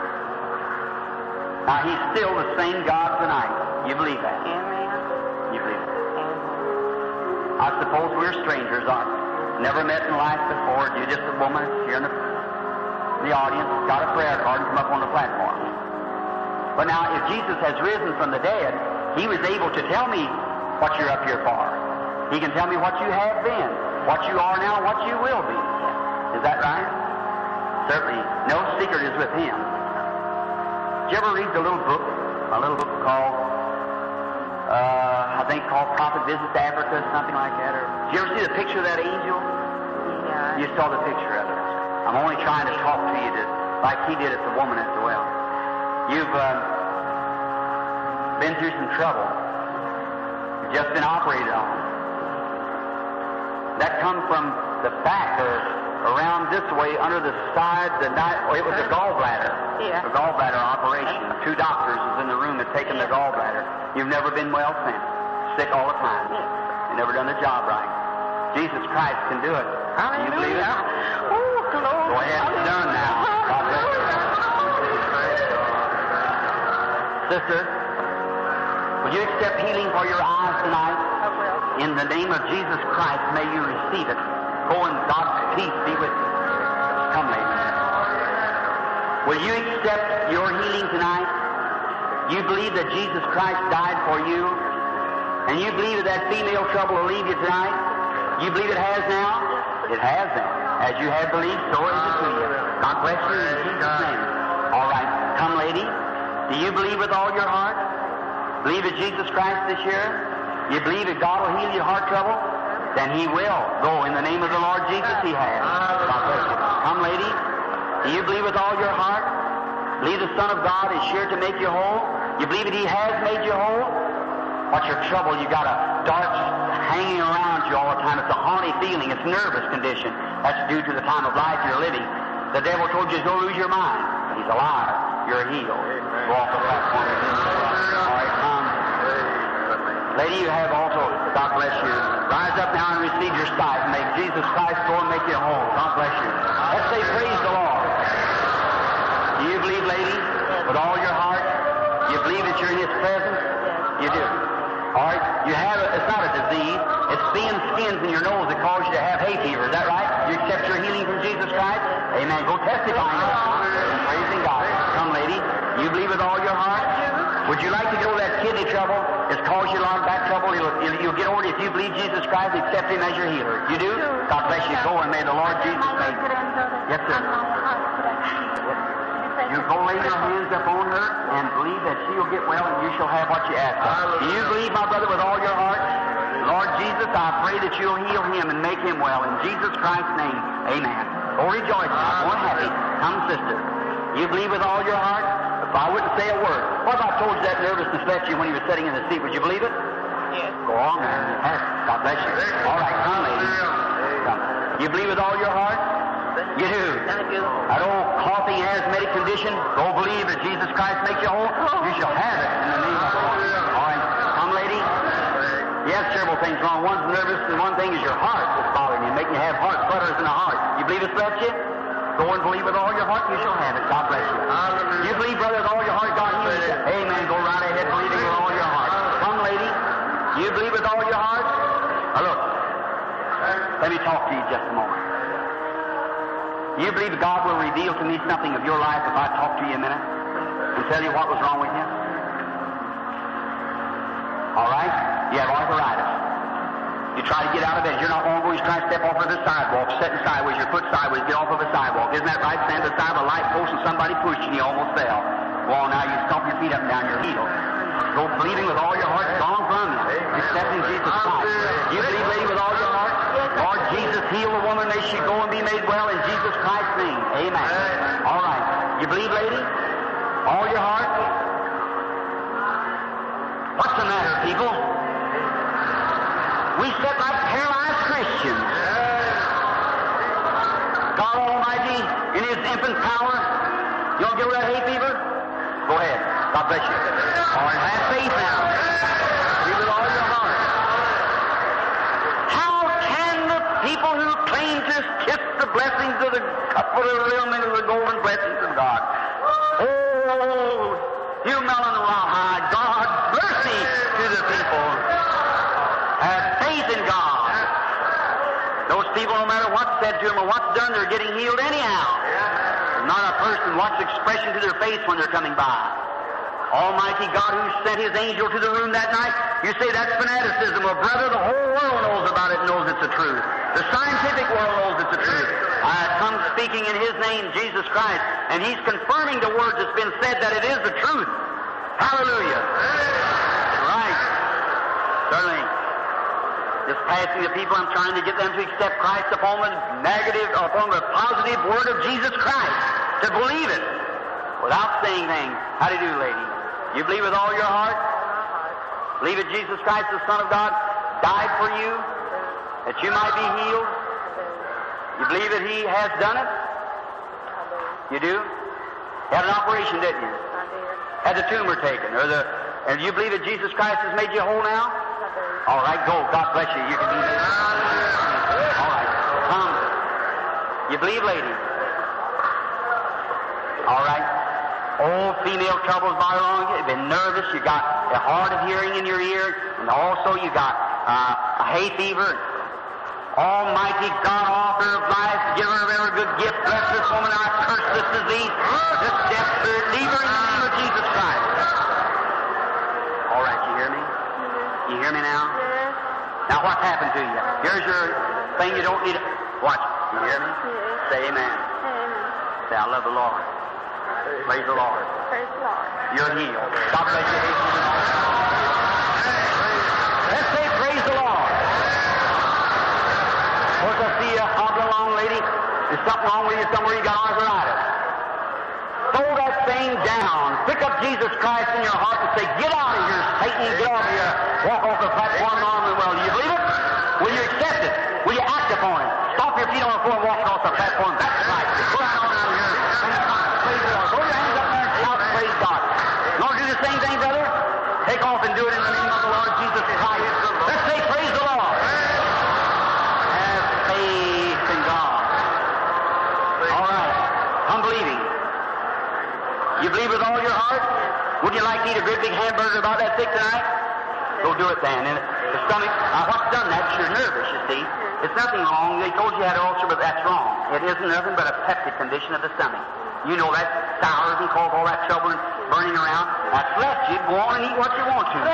Now, He's still the same God tonight. You believe that? Amen. You believe it? I suppose we're strangers, aren't we? Never met in life before. You're just a woman here in the audience, got a prayer card and come up on the platform. But now, if Jesus has risen from the dead, He was able to tell me what you're up here for. He can tell me what you have been, what you are now, what you will be. Is that right? Certainly, no secret is with Him. Did you ever read a little book called I think called Prophet Visits Africa, something like that. Or did you ever see the picture of that angel? Yeah. You saw the picture of it. I'm only trying to talk to you like he did at the woman at the well. You've been through some trouble. You've just been operated on. That comes from the back or around this way under the side. It was a gallbladder. Yeah. A gallbladder operation. 2 doctors was in the room had taken the gallbladder. You've never been well since. Sick all the time. You've never done the job right. Jesus Christ can do it. Do you believe it? Oh, glory. Go ahead, it's done now. God bless you. Sister, would you accept healing for your eyes tonight? I will. In the name of Jesus Christ, may you receive it. Go and God's peace be with you. Come, lady. Will you accept your healing tonight? You believe that Jesus Christ died for you? And you believe that female trouble will leave you tonight? You believe it has now? It has now. As you have believed, so is it to you. God bless you in Jesus' name. All right. Come, lady. Do you believe with all your heart? Believe in Jesus Christ this year? You believe that God will heal your heart trouble? Then He will. Go in the name of the Lord Jesus, He has. God bless you. Come, lady. Do you believe with all your heart? Believe the Son of God is here to make you whole? You believe that He has made you whole? What's your trouble? You got a dark hanging around you all the time. It's a haunting feeling. It's a nervous condition. That's due to the time of life you're living. The devil told you to go lose your mind. He's a liar. You're healed. Go off the platform. All right, come. Lady, you have also, God bless you. Rise up now and receive your sight and make Jesus Christ go and make you whole. God bless you. Let's say praise the Lord. Do you believe, lady, with all your heart? You believe that you're in His presence? You do. All right, you have it's not a disease. It's being skins in your nose that cause you to have hay fever. Is that right? You accept your healing from Jesus Christ? Amen. Go testifying and praising God. Come, lady. You believe with all your heart? Would you like to get over that kidney trouble? It's caused you a lot of back trouble. You'll get over it if you believe Jesus Christ, accept Him as your healer. You do? God bless you. Go and may the Lord Jesus make you. Yes, sir. You go lay your hands upon her and believe that she will get well and you shall have what you ask for. Do you believe, my brother, with all your heart? Lord Jesus, I pray that you'll heal him and make him well. In Jesus Christ's name, amen. Oh, rejoice now. Go happy. Come, sister. You believe with all your heart? If I wouldn't say a word. What if I told you that nervousness left you when you were sitting in the seat? Would you believe it? Yes. Go on, man. God bless you. All right, come, lady. Come. You believe with all your heart? You do. That old coughing asthmatic condition, go believe that Jesus Christ makes you whole. You shall have it in the name of the Lord. All right, come, lady. You have several things wrong. One's nervous, and one thing is your heart that's bothering you, making you have heart flutters in the heart. You believe it's left you? Go and believe with all your heart, you shall have it. God bless you. You believe, brother, with all your heart, God heals you. Amen. Go right ahead, believing with all your heart. Come, lady. You believe with all your heart? Now, look. Let me talk to you just a moment. You believe that God will reveal to me something of your life if I talk to you a minute and tell you what was wrong with you? All right? You have arthritis. You try to get out of bed. You're not long ago. You try to step off of the sidewalk, sitting sideways, your foot sideways, get off of a sidewalk. Isn't that right? Stand beside a light post and somebody pushed you and you almost fell. Well, now you stomp your feet up and down, you're healed. Go believing with all your heart, it's gone from you. Accepting Jesus Christ. You believe, lady, with all your heart? Lord Jesus, heal the woman. May she go and be made well in Jesus Christ's name. Amen. All right. You believe, lady? All your heart? What's the matter, people? We sit like paralyzed Christians. God Almighty, in His infant power, you want to get rid of that hay fever? Go ahead. God bless you. All right, have faith now. Believe with all your heart. How can the people who claim to kiss the blessings of the cup of the realm into the golden blessings of God? Oh, you melon rawhide, God, mercy to the people. Have faith in God. Those people, no matter what's said to them or what's done, they're getting healed anyhow. Not a person what's expression to their face when they're coming by. Almighty God who sent His angel to the room that night, you say that's fanaticism. Well, brother, the whole world knows about it, knows it's the truth. The scientific world knows it's the truth. I come speaking in His name, Jesus Christ, and He's confirming the words that's been said that it is the truth. Hallelujah. Right. Certainly. Just passing the people, I'm trying to get them to accept Christ upon the negative, upon the positive word of Jesus Christ, to believe it, without saying things. How do you do, lady? You believe with all your heart? Believe that Jesus Christ, the Son of God, died for you, that you might be healed? You believe that He has done it? You do? Had an operation, didn't you? Had the tumor taken, and you believe that Jesus Christ has made you whole now? All right, go. God bless you. You can be made. All right, come. You believe, lady? All right. Old female troubles bother on you. You've been nervous. You got a hard of hearing in your ear, and also you got a hay fever. Almighty God, author of life, giver of every good gift, bless this woman. I curse this disease, this death spirit, leave her in the name of Jesus Christ. All right, you hear me? You hear me now? Yes. Now what's happened to you? Here's your thing you don't need. Watch. You hear me? Yes. Say amen. Amen. Say, I love the Lord. Praise the Lord. Praise the Lord. You're healed. God bless you. Let's say praise the Lord. Of course, I see you hobbling along, lady. There's something wrong with you somewhere. You got arthritis. Throw that thing down. Pick up Jesus Christ in your heart and say, get out of here, Satan. Get off here. Walk off the platform normally. Well, do you believe it? Will you accept it? Will you act upon it? Stop your feet on the floor and walk off the platform. That's right. Go out on out here. Praise the Lord. Throw your hands up there and shout, praise God. You want to do the same thing, brother? Take off and do it in the name of the Lord Jesus Christ. Let's say, praise the Lord. Have faith in God. All right. I'm believing. You believe with all your heart? Would you like to eat a great big hamburger about that thick tonight? Go do it then. And the stomach, what's done that? You're nervous, you see. It's nothing wrong. They told you you had an ulcer, but that's wrong. It isn't nothing but a peptic condition of the stomach. You know that sours and causes all that trouble and burning around. That's left you. Go on and eat what you want to.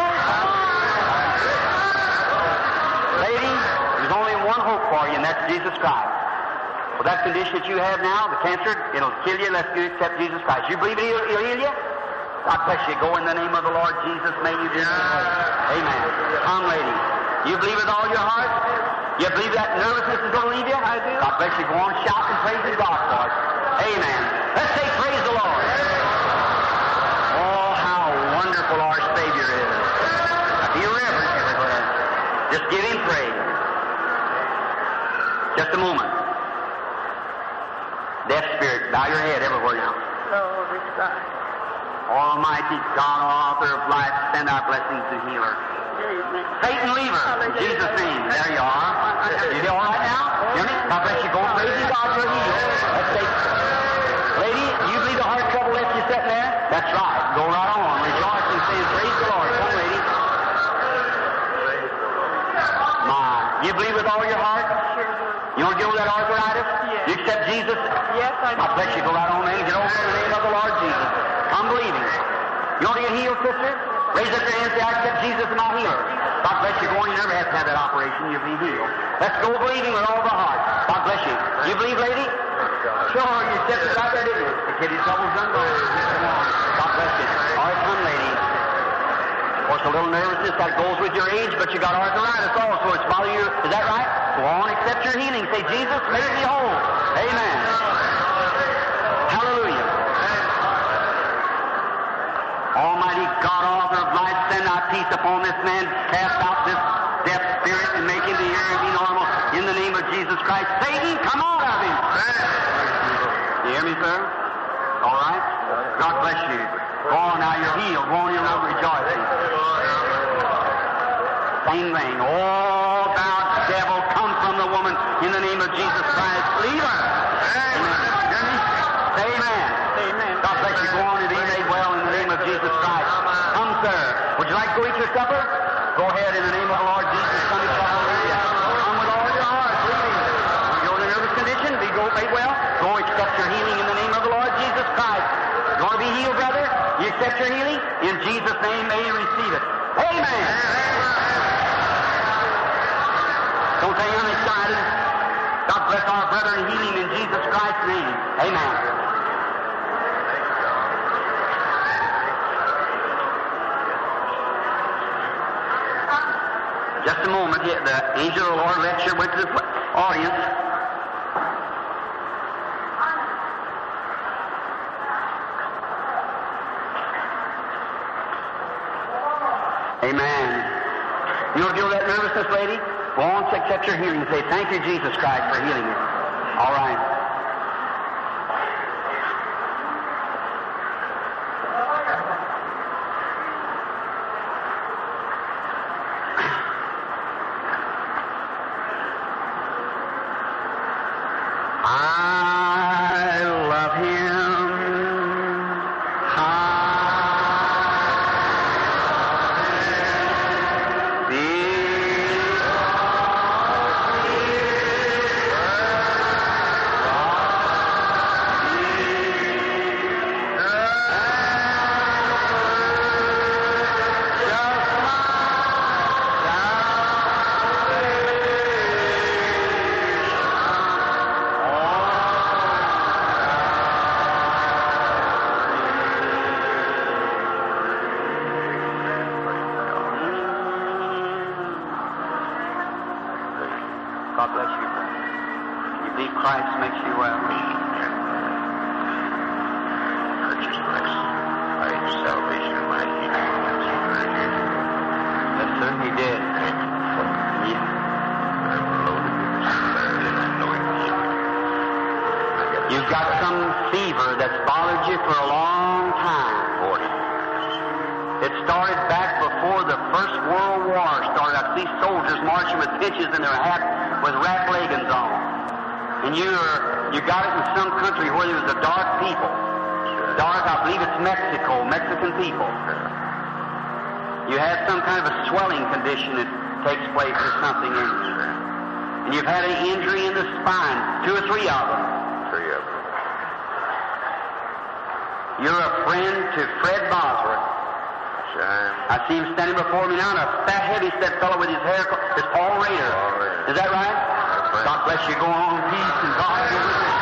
Lady, there's only one hope for you, and that's Jesus Christ. Well, that condition that you have now, the cancer, it'll kill you unless you accept Jesus Christ. You believe he'll heal you? God bless you. Go in the name of the Lord Jesus. May you be healed. Amen. Come, lady. You believe with all your heart? You believe that nervousness is going to leave you? I do. God bless you. Go on, shout and praise God for it. Amen. Let's say praise the Lord. Oh, how wonderful our Savior is. Be reverent everywhere. Just give Him praise. Just a moment. Deaf spirit, bow your head everywhere now. Glory to God. Almighty God, author of life, send our blessings to healer. Amen. Satan, leave her. In Jesus' name. There you are. You all right now? Hear me? God bless you. Go praising God for healing. Let's say, lady, you believe the heart trouble left you sitting there? That's right. Go right on. Rejoice and say, praise the Lord. Come, lady. My. You believe with all your heart? You want to deal with that arthritis? Yes. You accept Jesus? Yes, I do. God bless you. Go right on, man. Get over in the name of the Lord Jesus. I'm believing. You want to get healed, sister? Raise up your hand and say, I accept Jesus as my healer. God bless you. Go on. You never have to have that operation. You'll be healed. Let's go believing with all the heart. God bless you. You believe, lady? Sure. You accept it right there, didn't you? The kidney trouble's done. God bless you. All right, come, lady. Of course, a little nervousness that goes with your age, but you got arthritis also. It's bothering you. Is that right? Go on, accept your healing. Say, Jesus, make me whole. Amen. Hallelujah. Almighty God, author of life, send thy peace upon this man. Cast out this deaf spirit and make him to hear and be normal. In the name of Jesus Christ. Satan, come out of him. You hear me, sir? All right? God bless you. Go on now, you're healed. Go on, you're rejoicing. Same thing. Oh, thou devil, come from the woman in the name of Jesus Christ. Leave her. Amen. Hear me? Say amen. Amen. God bless you. Go on and be made well in the name of Jesus Christ. Come, sir. Would you like to go eat your supper? Go ahead in the name of the Lord Jesus. Come and hallelujah. Come with all your heart. Believe. You're in a nervous condition. Be made well. Go accept your healing in the name of the Lord Jesus Christ. You want to be healed, brother? You accept your healing? In Jesus' name, may you receive it. Amen. Don't say I'm excited. God bless our brother in healing in Jesus Christ's name. Amen. Just a moment. The angel of the Lord lecture went to the audience. Amen. You want to feel that nervousness, lady? Go on, accept your healing and say, thank you, Jesus Christ, for healing you. All right. I love him. God bless you. You believe Christ makes you well. Purchase price, my salvation, my healing. Yes, sir, he did. Yeah. I'm loaded with this and I know it will heal me. You've got some fever that's bothered you for a long time. 40 years. It started back before the First World War started. I see soldiers marching with pitches in their hat with rat leggings on. And you got it in some country where there was a dark people. Dark, I believe it's Mexico, Mexican people. You have some kind of a swelling condition that takes place or something in you. And you've had an injury in the spine, 2 or 3 of them. 3 of them. You're a friend to Fred Bosworth. I see him standing before me now, and a fat, heavy-set fellow with his hair. It's Paul Rader. Is that right? God bless you. Go on in peace, and God be with you.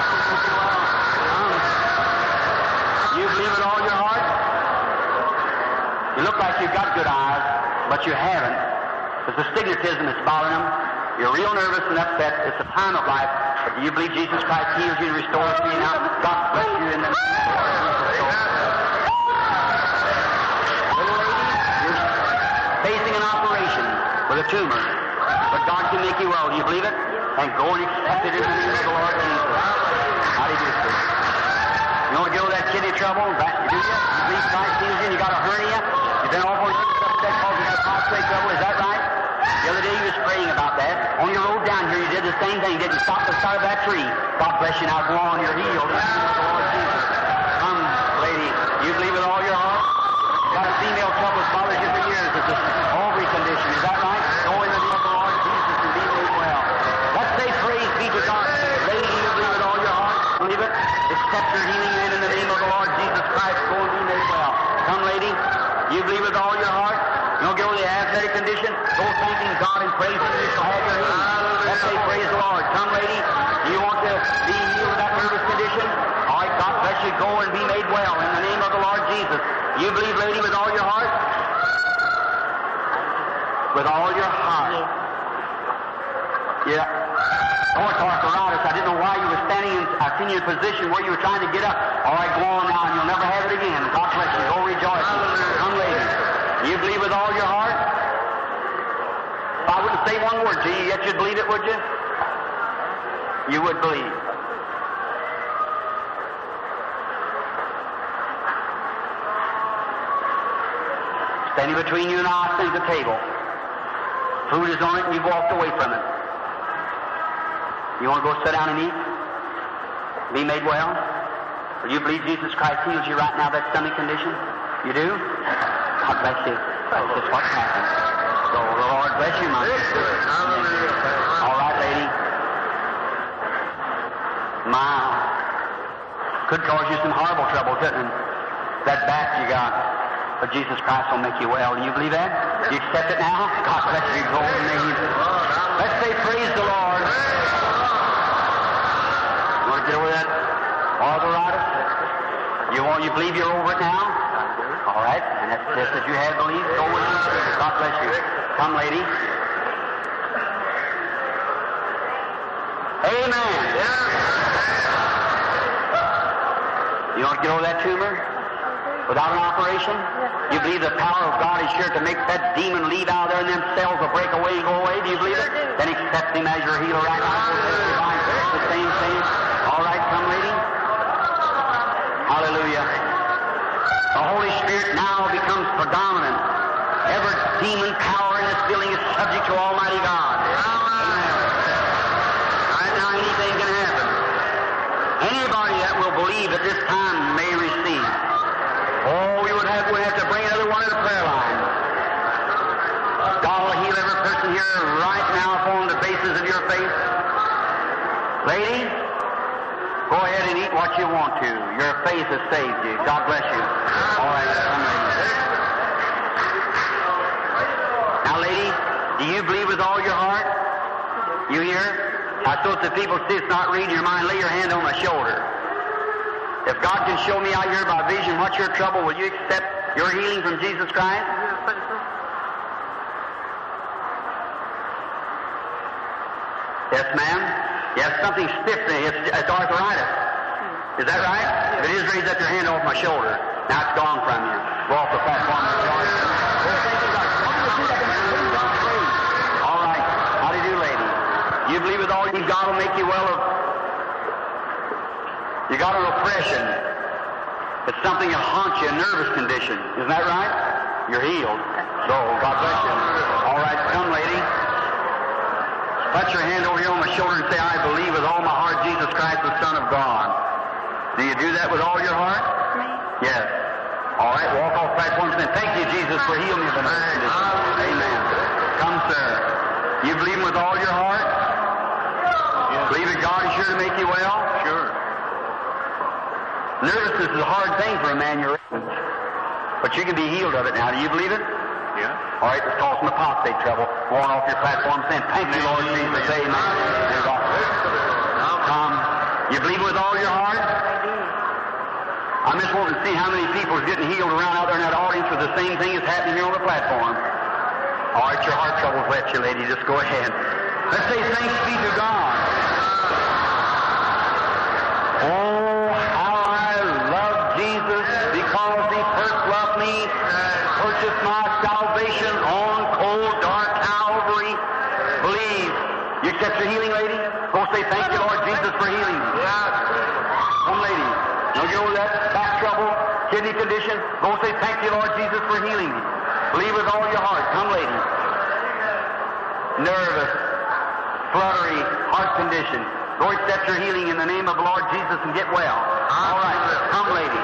You believe with all your heart? You look like you've got good eyes, but you haven't. It's the stigmatism that's bothering them. You're real nervous and upset. It's a time of life. But do you believe Jesus Christ heals you and restores you now? God bless you in the facing an operation with a tumor, but God can make you well. Do you believe it? And go and accept it in the name of the Lord Jesus. How do you do, sir? You want to deal with that kidney trouble? Do you? You believe Christ heals you? You got a hernia? You've been all over upset because it's a prostate trouble. Is that right? The other day you was praying about that. On your road down here, you did the same thing. Didn't stop the side of that tree. God bless you. Now go on. You're healed in the name of the Lord Jesus. Come, lady. You believe with all your heart? Got a female trouble that's bothered you for years. It's an ovary condition. Is that right? Go in the name of the Lord Jesus and be made well. Let's say praise be to God. Lady, you believe with all your heart? Believe it? Accept your healing then in the name of the Lord Jesus Christ. Go and be made well. Come, lady. You believe with all your heart? You don't get over the asthmatic condition? Go thanking God and praising Him. You shall have your healing. Let's say praise the Lord. Come, lady. Do you want to be healed of that nervous condition? All right, God bless you. Go and be made well in the name of the Lord Jesus. You believe, lady, with all your heart? With all your heart. Yeah. Arthritis. I didn't know why you were standing in, I seen you in a position where you were trying to get up. All right, go on now, and you'll never have it again. God bless you. Go rejoice. Come, lady. You believe with all your heart? If I wouldn't say one word to you, yet you'd believe it, would you? You would believe. Standing between you and I stands a table. Food is on it, and you've walked away from it. You want to go sit down and eat? Be made well? Or do you believe Jesus Christ heals you right now, that stomach condition? You do? God bless you. That's just what's happened. So the Lord bless you, my sister. All right, lady. My, could cause you some horrible trouble, couldn't it? That back you got. But Jesus Christ will make you well. Do you believe that? Do you accept it now? God bless you. Go in the name. Let's say praise the Lord. You want to get over that arthritis? You believe you're over it now? All right, and that's just as you had believed. Go with you. God bless you. Come, lady. Amen. You want to get over that tumor without an operation? You believe the power of God is sure to make that demon leave out there and them cells will break away and go away? Do you believe it? Then accept Him as your healer right now. The same thing. All right, come, lady. Hallelujah. The Holy Spirit now becomes predominant. Every demon power in this building is subject to Almighty God. Amen. Right now, anything can happen. Anybody that will believe at this time may receive. Oh, we'd have to bring another one in the prayer line. God will heal every person here right now upon the basis of your faith. Lady, go ahead and eat what you want to. Your faith has saved you. God bless you. All right, come lady. Now, lady, do you believe with all your heart? You hear? I thought the people see it's not reading your mind. Lay your hand on my shoulder. If God can show me out here by vision what's your trouble, will you accept your healing from Jesus Christ? Yes, ma'am. You have something stiff there. It's arthritis. Is that right? If it is, raise up your hand off my shoulder. Now it's gone from you. Go off the platform. All right. How do you do, lady? You believe with all you God will make you well of. You got an oppression. It's something that haunts you, a nervous condition. Isn't that right? You're healed. So, God bless you. All right, come, lady. Put your hand over here on my shoulder and say, I believe with all my heart Jesus Christ, the Son of God. Do you do that with all your heart? Yes. All right, walk off platform and say, thank you, Jesus, for healing me of the nervous condition. Amen. Come, sir. You believe with all your heart? Believe that God is sure to make you well? Sure. Nervousness is a hard thing for a man your age. But you can be healed of it now. Do you believe it? Yeah. All right, let's toss them the prostate trouble. Go on off your platform saying, thank you, Lord Jesus. Amen. Come. You believe with all your heart? I'm just wanting to see how many people are getting healed around out there in that audience with the same thing that's happening here on the platform. All right, your heart trouble's left you, lady. Just go ahead. Let's say thanks be to God. Oh, how I love Jesus because He first loved me, purchased my salvation on cold, dark Calvary. Believe. You accept your healing, lady? Go say, thank you, Lord Jesus, for healing me. Come, lady. Now you know that back trouble, kidney condition? Go say, thank you, Lord Jesus, for healing me. Believe with all your heart. Come, lady. Nervous, fluttery, heart condition. Go accept your healing in the name of the Lord Jesus and get well. All right. Come, lady.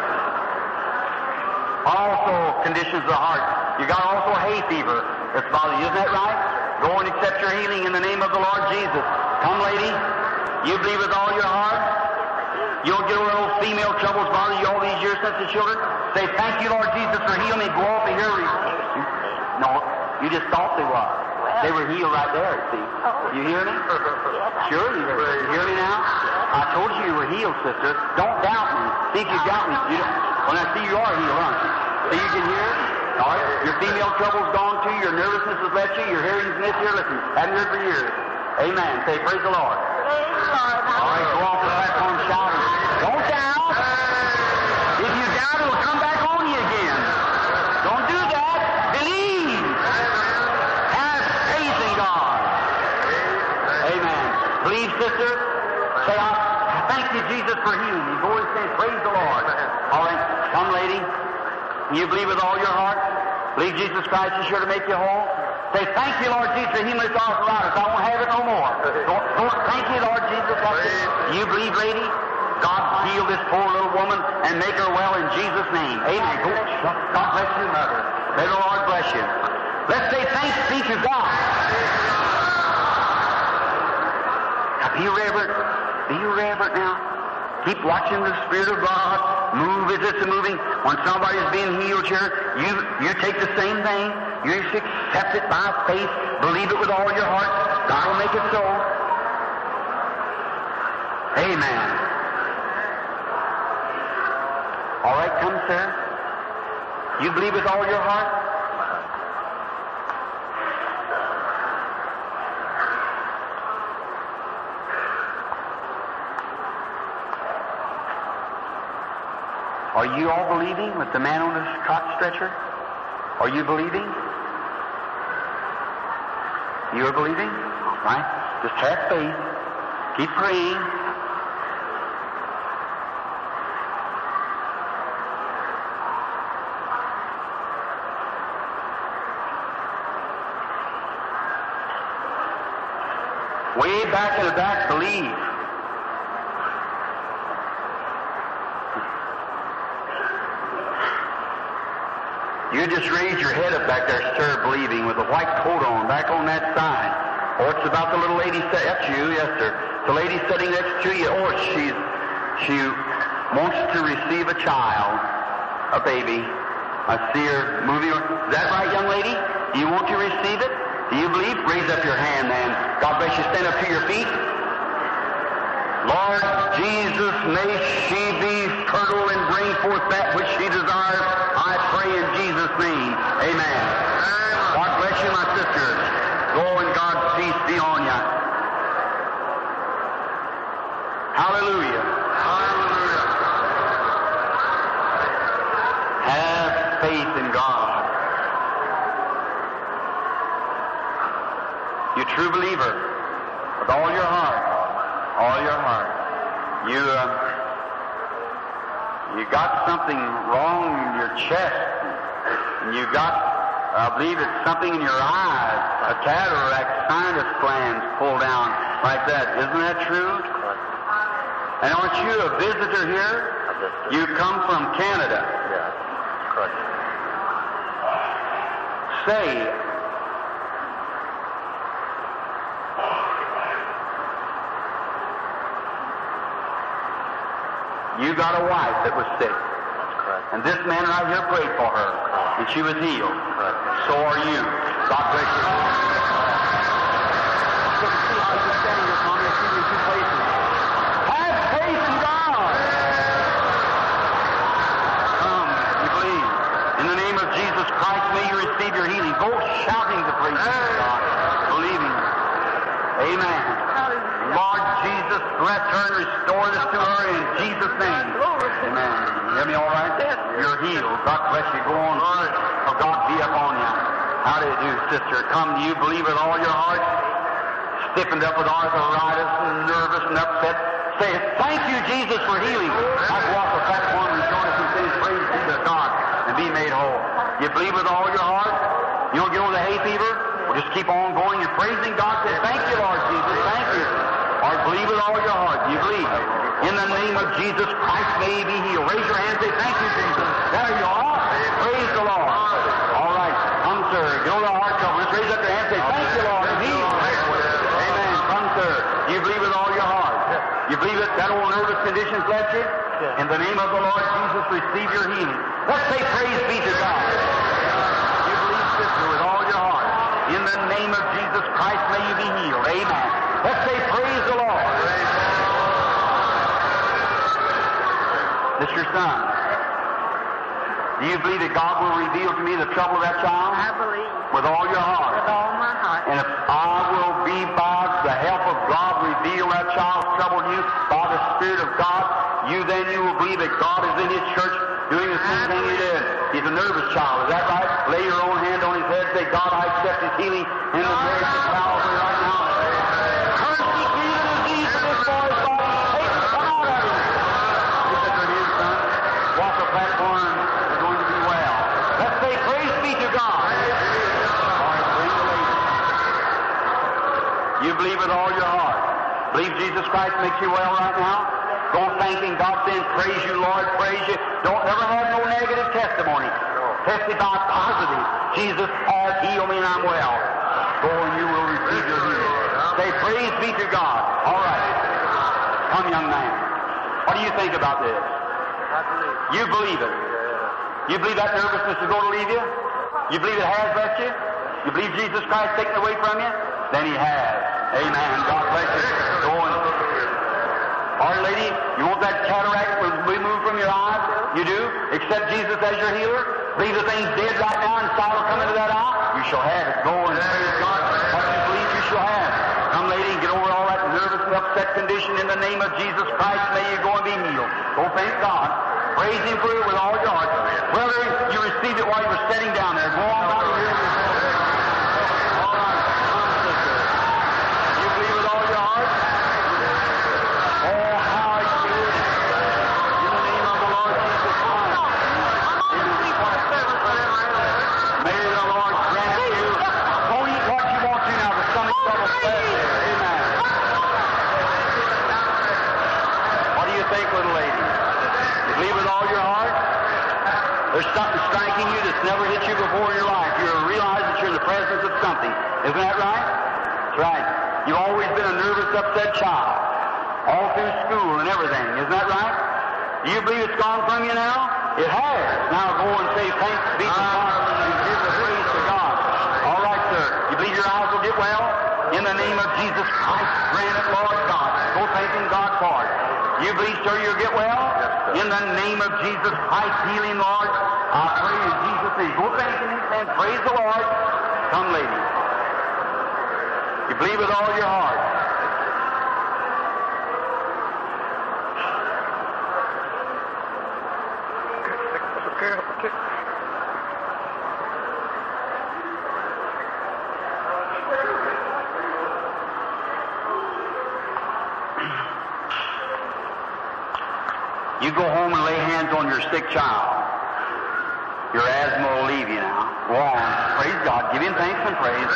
Also, conditions of the heart. You got also hay fever that's bothering you. Isn't that right? Go and accept your healing in the name of the Lord Jesus. Come, lady. You believe with all your heart. You'll get over those female troubles bothering you all these years since the children. Say, thank you, Lord Jesus, for healing me. Go off of here. No, you just thought they were. They were healed right there, see. You hear me? Sure, you hear me now? I told you were healed, sister. Don't doubt me. See if you doubt me. When I see you are healed, aren't you? So you can hear? All right. Your female trouble's gone too. Your nervousness has left you. Your hearing's missed here. Listen, haven't heard for years. Amen. Say, praise the Lord. Praise the Lord. All right, go off the platform shouting. Don't doubt. If you doubt, it'll come back on you again. Don't do that. Believe. Believe, sister. Say, I thank you, Jesus, for healing me. Go and say, praise the Lord. All right. Come, lady. You believe with all your heart? Believe Jesus Christ is sure to make you whole? Say, thank you, Lord Jesus, for healing this arthritis. I won't have it no more. Thank you, Lord Jesus. You believe, lady? God heal this poor little woman and make her well in Jesus' name. Amen. God bless you, mother. May the Lord bless you. Let's say thanks be to God. Be reverent. Be reverent now. Keep watching the Spirit of God. Move as it's moving. When somebody's being healed here, you take the same thing. You just accept it by faith. Believe it with all your heart. God will make it so. Amen. All right, come, sir. You believe with all your heart? Are you all believing with the man on the cot stretcher? Are you believing? You are believing? All right. Just have faith. Keep praying. Way back in the back, believe. You just raise your head up back there, sir, believing, with a white coat on, back on that side. Or it's about the little lady, that's you, yes, sir. The lady sitting next to you, or she wants to receive a child, a baby. I see her moving. Is that right, young lady? Do you want to receive it? Do you believe? Raise up your hand, man. God bless you. Stand up to your feet. Lord Jesus, may she be fertile and bring forth that which she desires. I pray in Jesus' name. Amen. God bless you, my sisters. Go and God's peace be on you. Hallelujah. Hallelujah. Have faith in God. You true believer, with all your heart, all your heart. You got something wrong in your chest, and you got, I believe it's something in your eyes, a cataract, sinus glands pulled down like that. Isn't that true? And aren't you a visitor here? You come from Canada. Yeah, correct. Say, you got a wife that was sick. That's correct. And this man right here prayed for her. And she was healed. Correct. So are you. God bless you. So to see how you're standing here, Tommy, I see you in two places. Have faith in God. Come, you believe. In the name of Jesus Christ, may you receive your healing. Go shouting the praise of God. Believing. Amen. Lord Jesus, bless her and restore this to her in Jesus' name. Amen. You hear me all right? You're healed. God bless you. Go on. Oh, God be upon you. How do you do, sister? Come, do you believe with all your heart? Stiffened up with arthritis and nervous and upset. Say, thank you, Jesus, for healing. I go off the platform and join us and say, praise be to God and be made whole. You believe with all your heart? You don't get over the hay fever? Well, just keep on going and praising God. Say, thank you, Lord Jesus. Thank you. Or believe with all your heart. You believe. In the name of Jesus Christ, may you be healed. Raise your hand and say, thank you, Jesus. There you are. Praise the Lord. All right. Come, sir. Get over the heart trouble. Just raise up your hand and say, thank you, Lord. And heal. Amen. Come, sir. You believe with all your heart. You believe that old nervous condition's left you? In the name of the Lord Jesus, receive your healing. Let's say praise be to God. You believe, sister, with all your heart. In the name of Jesus Christ, may you be healed. Amen. Let's say praise the Lord. This your son. Do you believe that God will reveal to me the trouble of that child? I believe. With all your heart. With all my heart. And if I will be by the help of God reveal that child's trouble to you by the Spirit of God, you will believe that God is in His church doing the same thing He did. He's a nervous child. Is that right? Lay your own hand on his head. Say, God, I accept His healing in the name of Calvary right now. Curse the disease of this boy's body. Take it out of him. This is your new son. Walk the platform is going to be well. Let's say, praise be to God. All right, bring the lady. You believe with all your heart. Believe Jesus Christ makes you well right now. Go thanking God, saying, praise you, Lord, praise you. Don't ever have no negative testimony. Testify positive. Jesus has healed me and I'm well. Go and you will receive your healing. Say, praise be to God. All right. Come, young man. What do you think about this? I believe. You believe it. You believe that nervousness is going to leave you? You believe it has left you? You believe Jesus Christ taken it away from you? Then He has. Amen. God bless you. Go on. All right, lady, you want that cataract removed from your eyes? You do? Accept Jesus as your healer? Believe the thing's dead right now and sight will come into that eye? You shall have it. Go and praise God. What you believe you shall have. Come, lady, and get over all that nervous and upset condition in the name of Jesus Christ. May you go and be healed. Go thank God. Praise Him for it with all your heart. Brother, you received it while you were sitting down there. Go on down here. All right. Come, sister. You believe with all your heart? Oh, how I do it. In the name of the Lord Jesus Christ. May the Lord grant you. Go eat what you want to now. The stomach trouble says. Amen. What do you think, little lady? You believe with all your heart? There's something striking you that's never hit you before in your life. You realize that you're in the presence of something. Isn't that right? That's right. You've always been a nervous, upset child. All through school and everything. Isn't that right? Do you believe it's gone from you now? It has. Now go and say thanks be to God and give the praise to God. All right, sir. You believe your eyes will get well? In the name of Jesus Christ, grant it, Lord God. Go thanking God for it. You believe, sir, you'll get well? In the name of Jesus Christ, healing, Lord. I pray in Jesus' name. Go thanking Him and praise the Lord. Come, lady. You believe with all your heart. You go home and lay hands on your sick child. Your asthma will leave you now. Go on. Praise God. Give Him thanks and praise.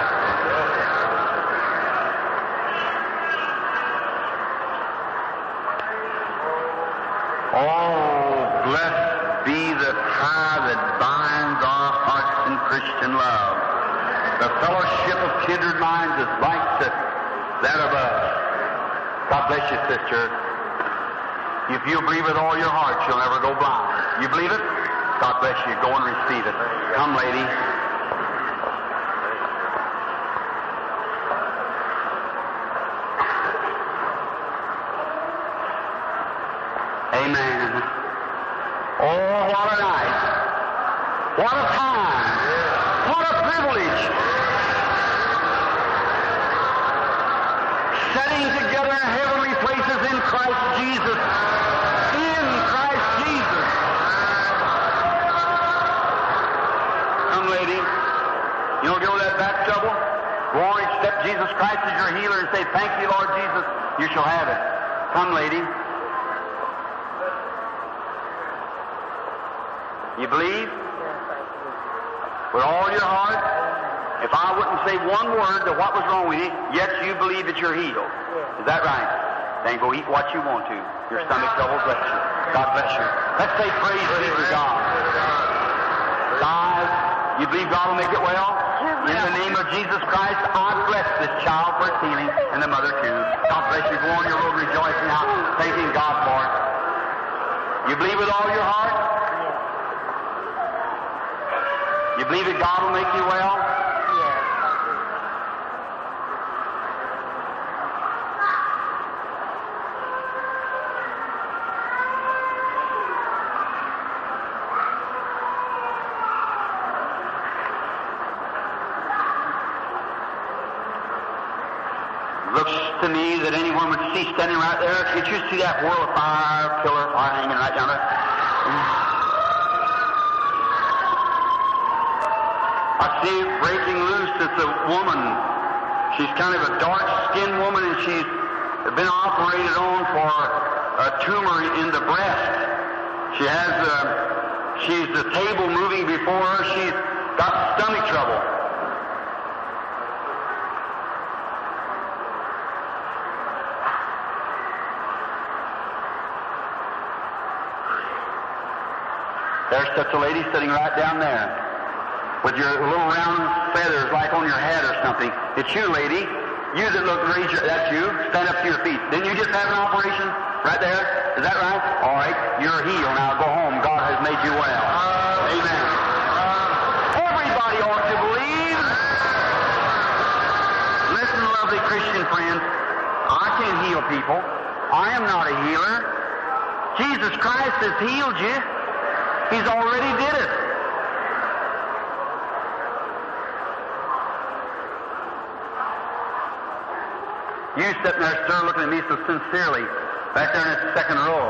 Oh, blessed be the tie that binds our hearts in Christian love. The fellowship of kindred minds is like to that of us. God bless you, sister. If you believe with all your heart, you'll never go blind. You believe it? God bless you. Go and receive it. Come, lady. Amen. Oh, what a night. What a time. What a privilege. Setting together in heavenly places in Christ Jesus. In Christ Jesus. Come, lady. You don't get over that back trouble? Go on, accept Jesus Christ as your healer and say, thank you, Lord Jesus. You shall have it. Come, lady. You believe? With all your heart? If I wouldn't say one word to what was wrong with you, yet you believe that you're healed. Is that right? Then go eat what you want to. Your stomach trouble bless you. God bless you. Let's say praise be to God. Guys, you believe God will make it well? In the name of Jesus Christ, I bless this child for its healing, and the mother too. God bless you. Go on your road rejoicing now, thanking God for it. You believe with all your heart? You believe that God will make you well? Looks to me that anyone would see standing right there. Can't you see that whirl of fire, pillar of fire hanging right down there? I see it breaking loose. It's a woman. She's kind of a dark-skinned woman, and she's been operated on for a tumor in the breast. She's the table moving before her. She's got stomach trouble. There's such a lady sitting right down there with your little round feathers like on your head or something. It's you, lady. You that look, that's you. Stand up to your feet. Didn't you just have an operation right there? Is that right? All right. You're healed. Now go home. God has made you well. Amen. Everybody ought to believe. Listen, lovely Christian friends. I can't heal people. I am not a healer. Jesus Christ has healed you. He's already did it. You sitting there, sir, looking at me so sincerely, back there in that second row.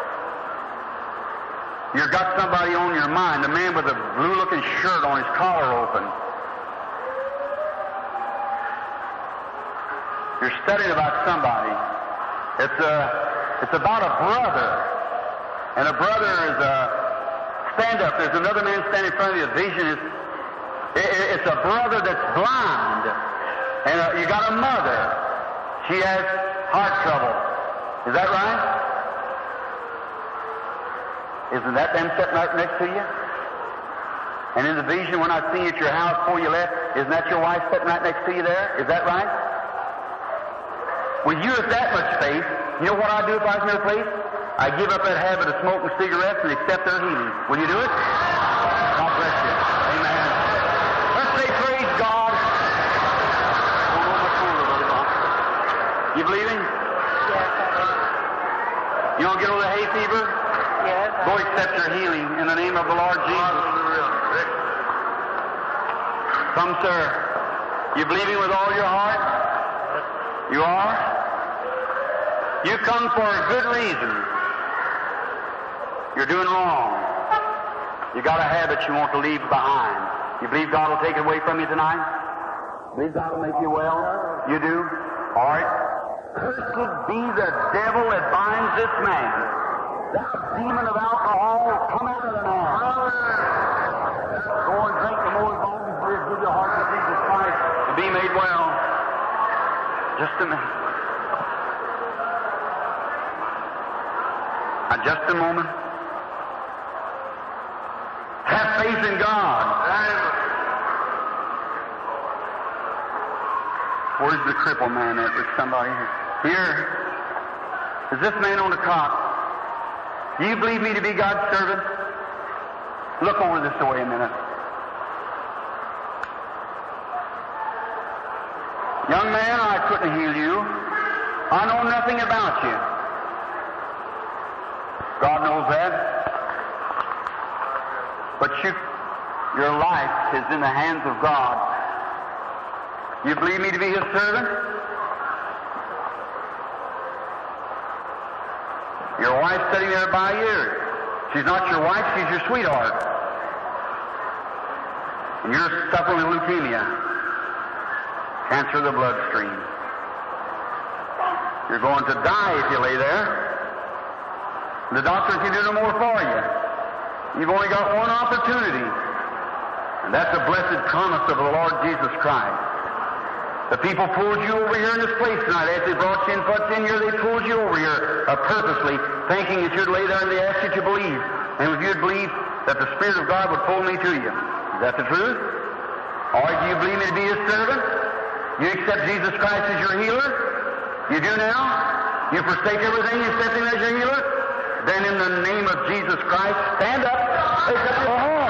You've got somebody on your mind, a man with a blue-looking shirt on his collar open. You're studying about somebody. It's about a brother. And a brother is a stand-up. There's another man standing in front of you. A vision is, it's a brother that's blind. And you got a mother. She has heart trouble. Is that right? Isn't that them sitting right next to you? And in the vision, when I seen you at your house before you left, isn't that your wife sitting right next to you there? Is that right? With you with that much faith, you know what I'd do if I was in your place? I'd give up that habit of smoking cigarettes and accept their healing. Will you do it? God bless you. Amen. Let's say praise God. You believing? Yes, I do. You don't get over the hay fever? Yes, I Go accept your healing in the name of the Lord Jesus. Come, sir. You believing with all your heart? You are? You come for a good reason. You're doing wrong. You got a habit you want to leave behind. You believe God will take it away from you tonight? Believe God will make you well? You do? All right. Cursed be the devil that binds this man. That demon of alcohol, come out of the man. Go and drink the more bones, give your heart to Jesus Christ and be made well. Just a minute. Just a moment. Have faith in God. Where's the crippled man at? There's somebody here. Here. Is this man on the cot? Do you believe me to be God's servant? Look over this way a minute. Young man, I couldn't heal you. I know nothing about you. God knows that. But your life is in the hands of God. You believe me to be His servant? Your wife's sitting there by you. She's not your wife, she's your sweetheart. And you're suffering with leukemia, cancer of the bloodstream. You're going to die if you lay there. The doctor can do no more for you. You've only got one opportunity, and that's the blessed promise of the Lord Jesus Christ. The people pulled you over here in this place tonight. As they brought you and put you in here, they pulled you over here purposely, thinking that you'd lay there and they asked you to believe. And if you'd believe, that the Spirit of God would pull me to you. Is that the truth? Or do you believe me to be His servant? You accept Jesus Christ as your healer? You do now? You forsake everything, you accept Him as your healer? Then in the name of Jesus Christ, stand up, take up your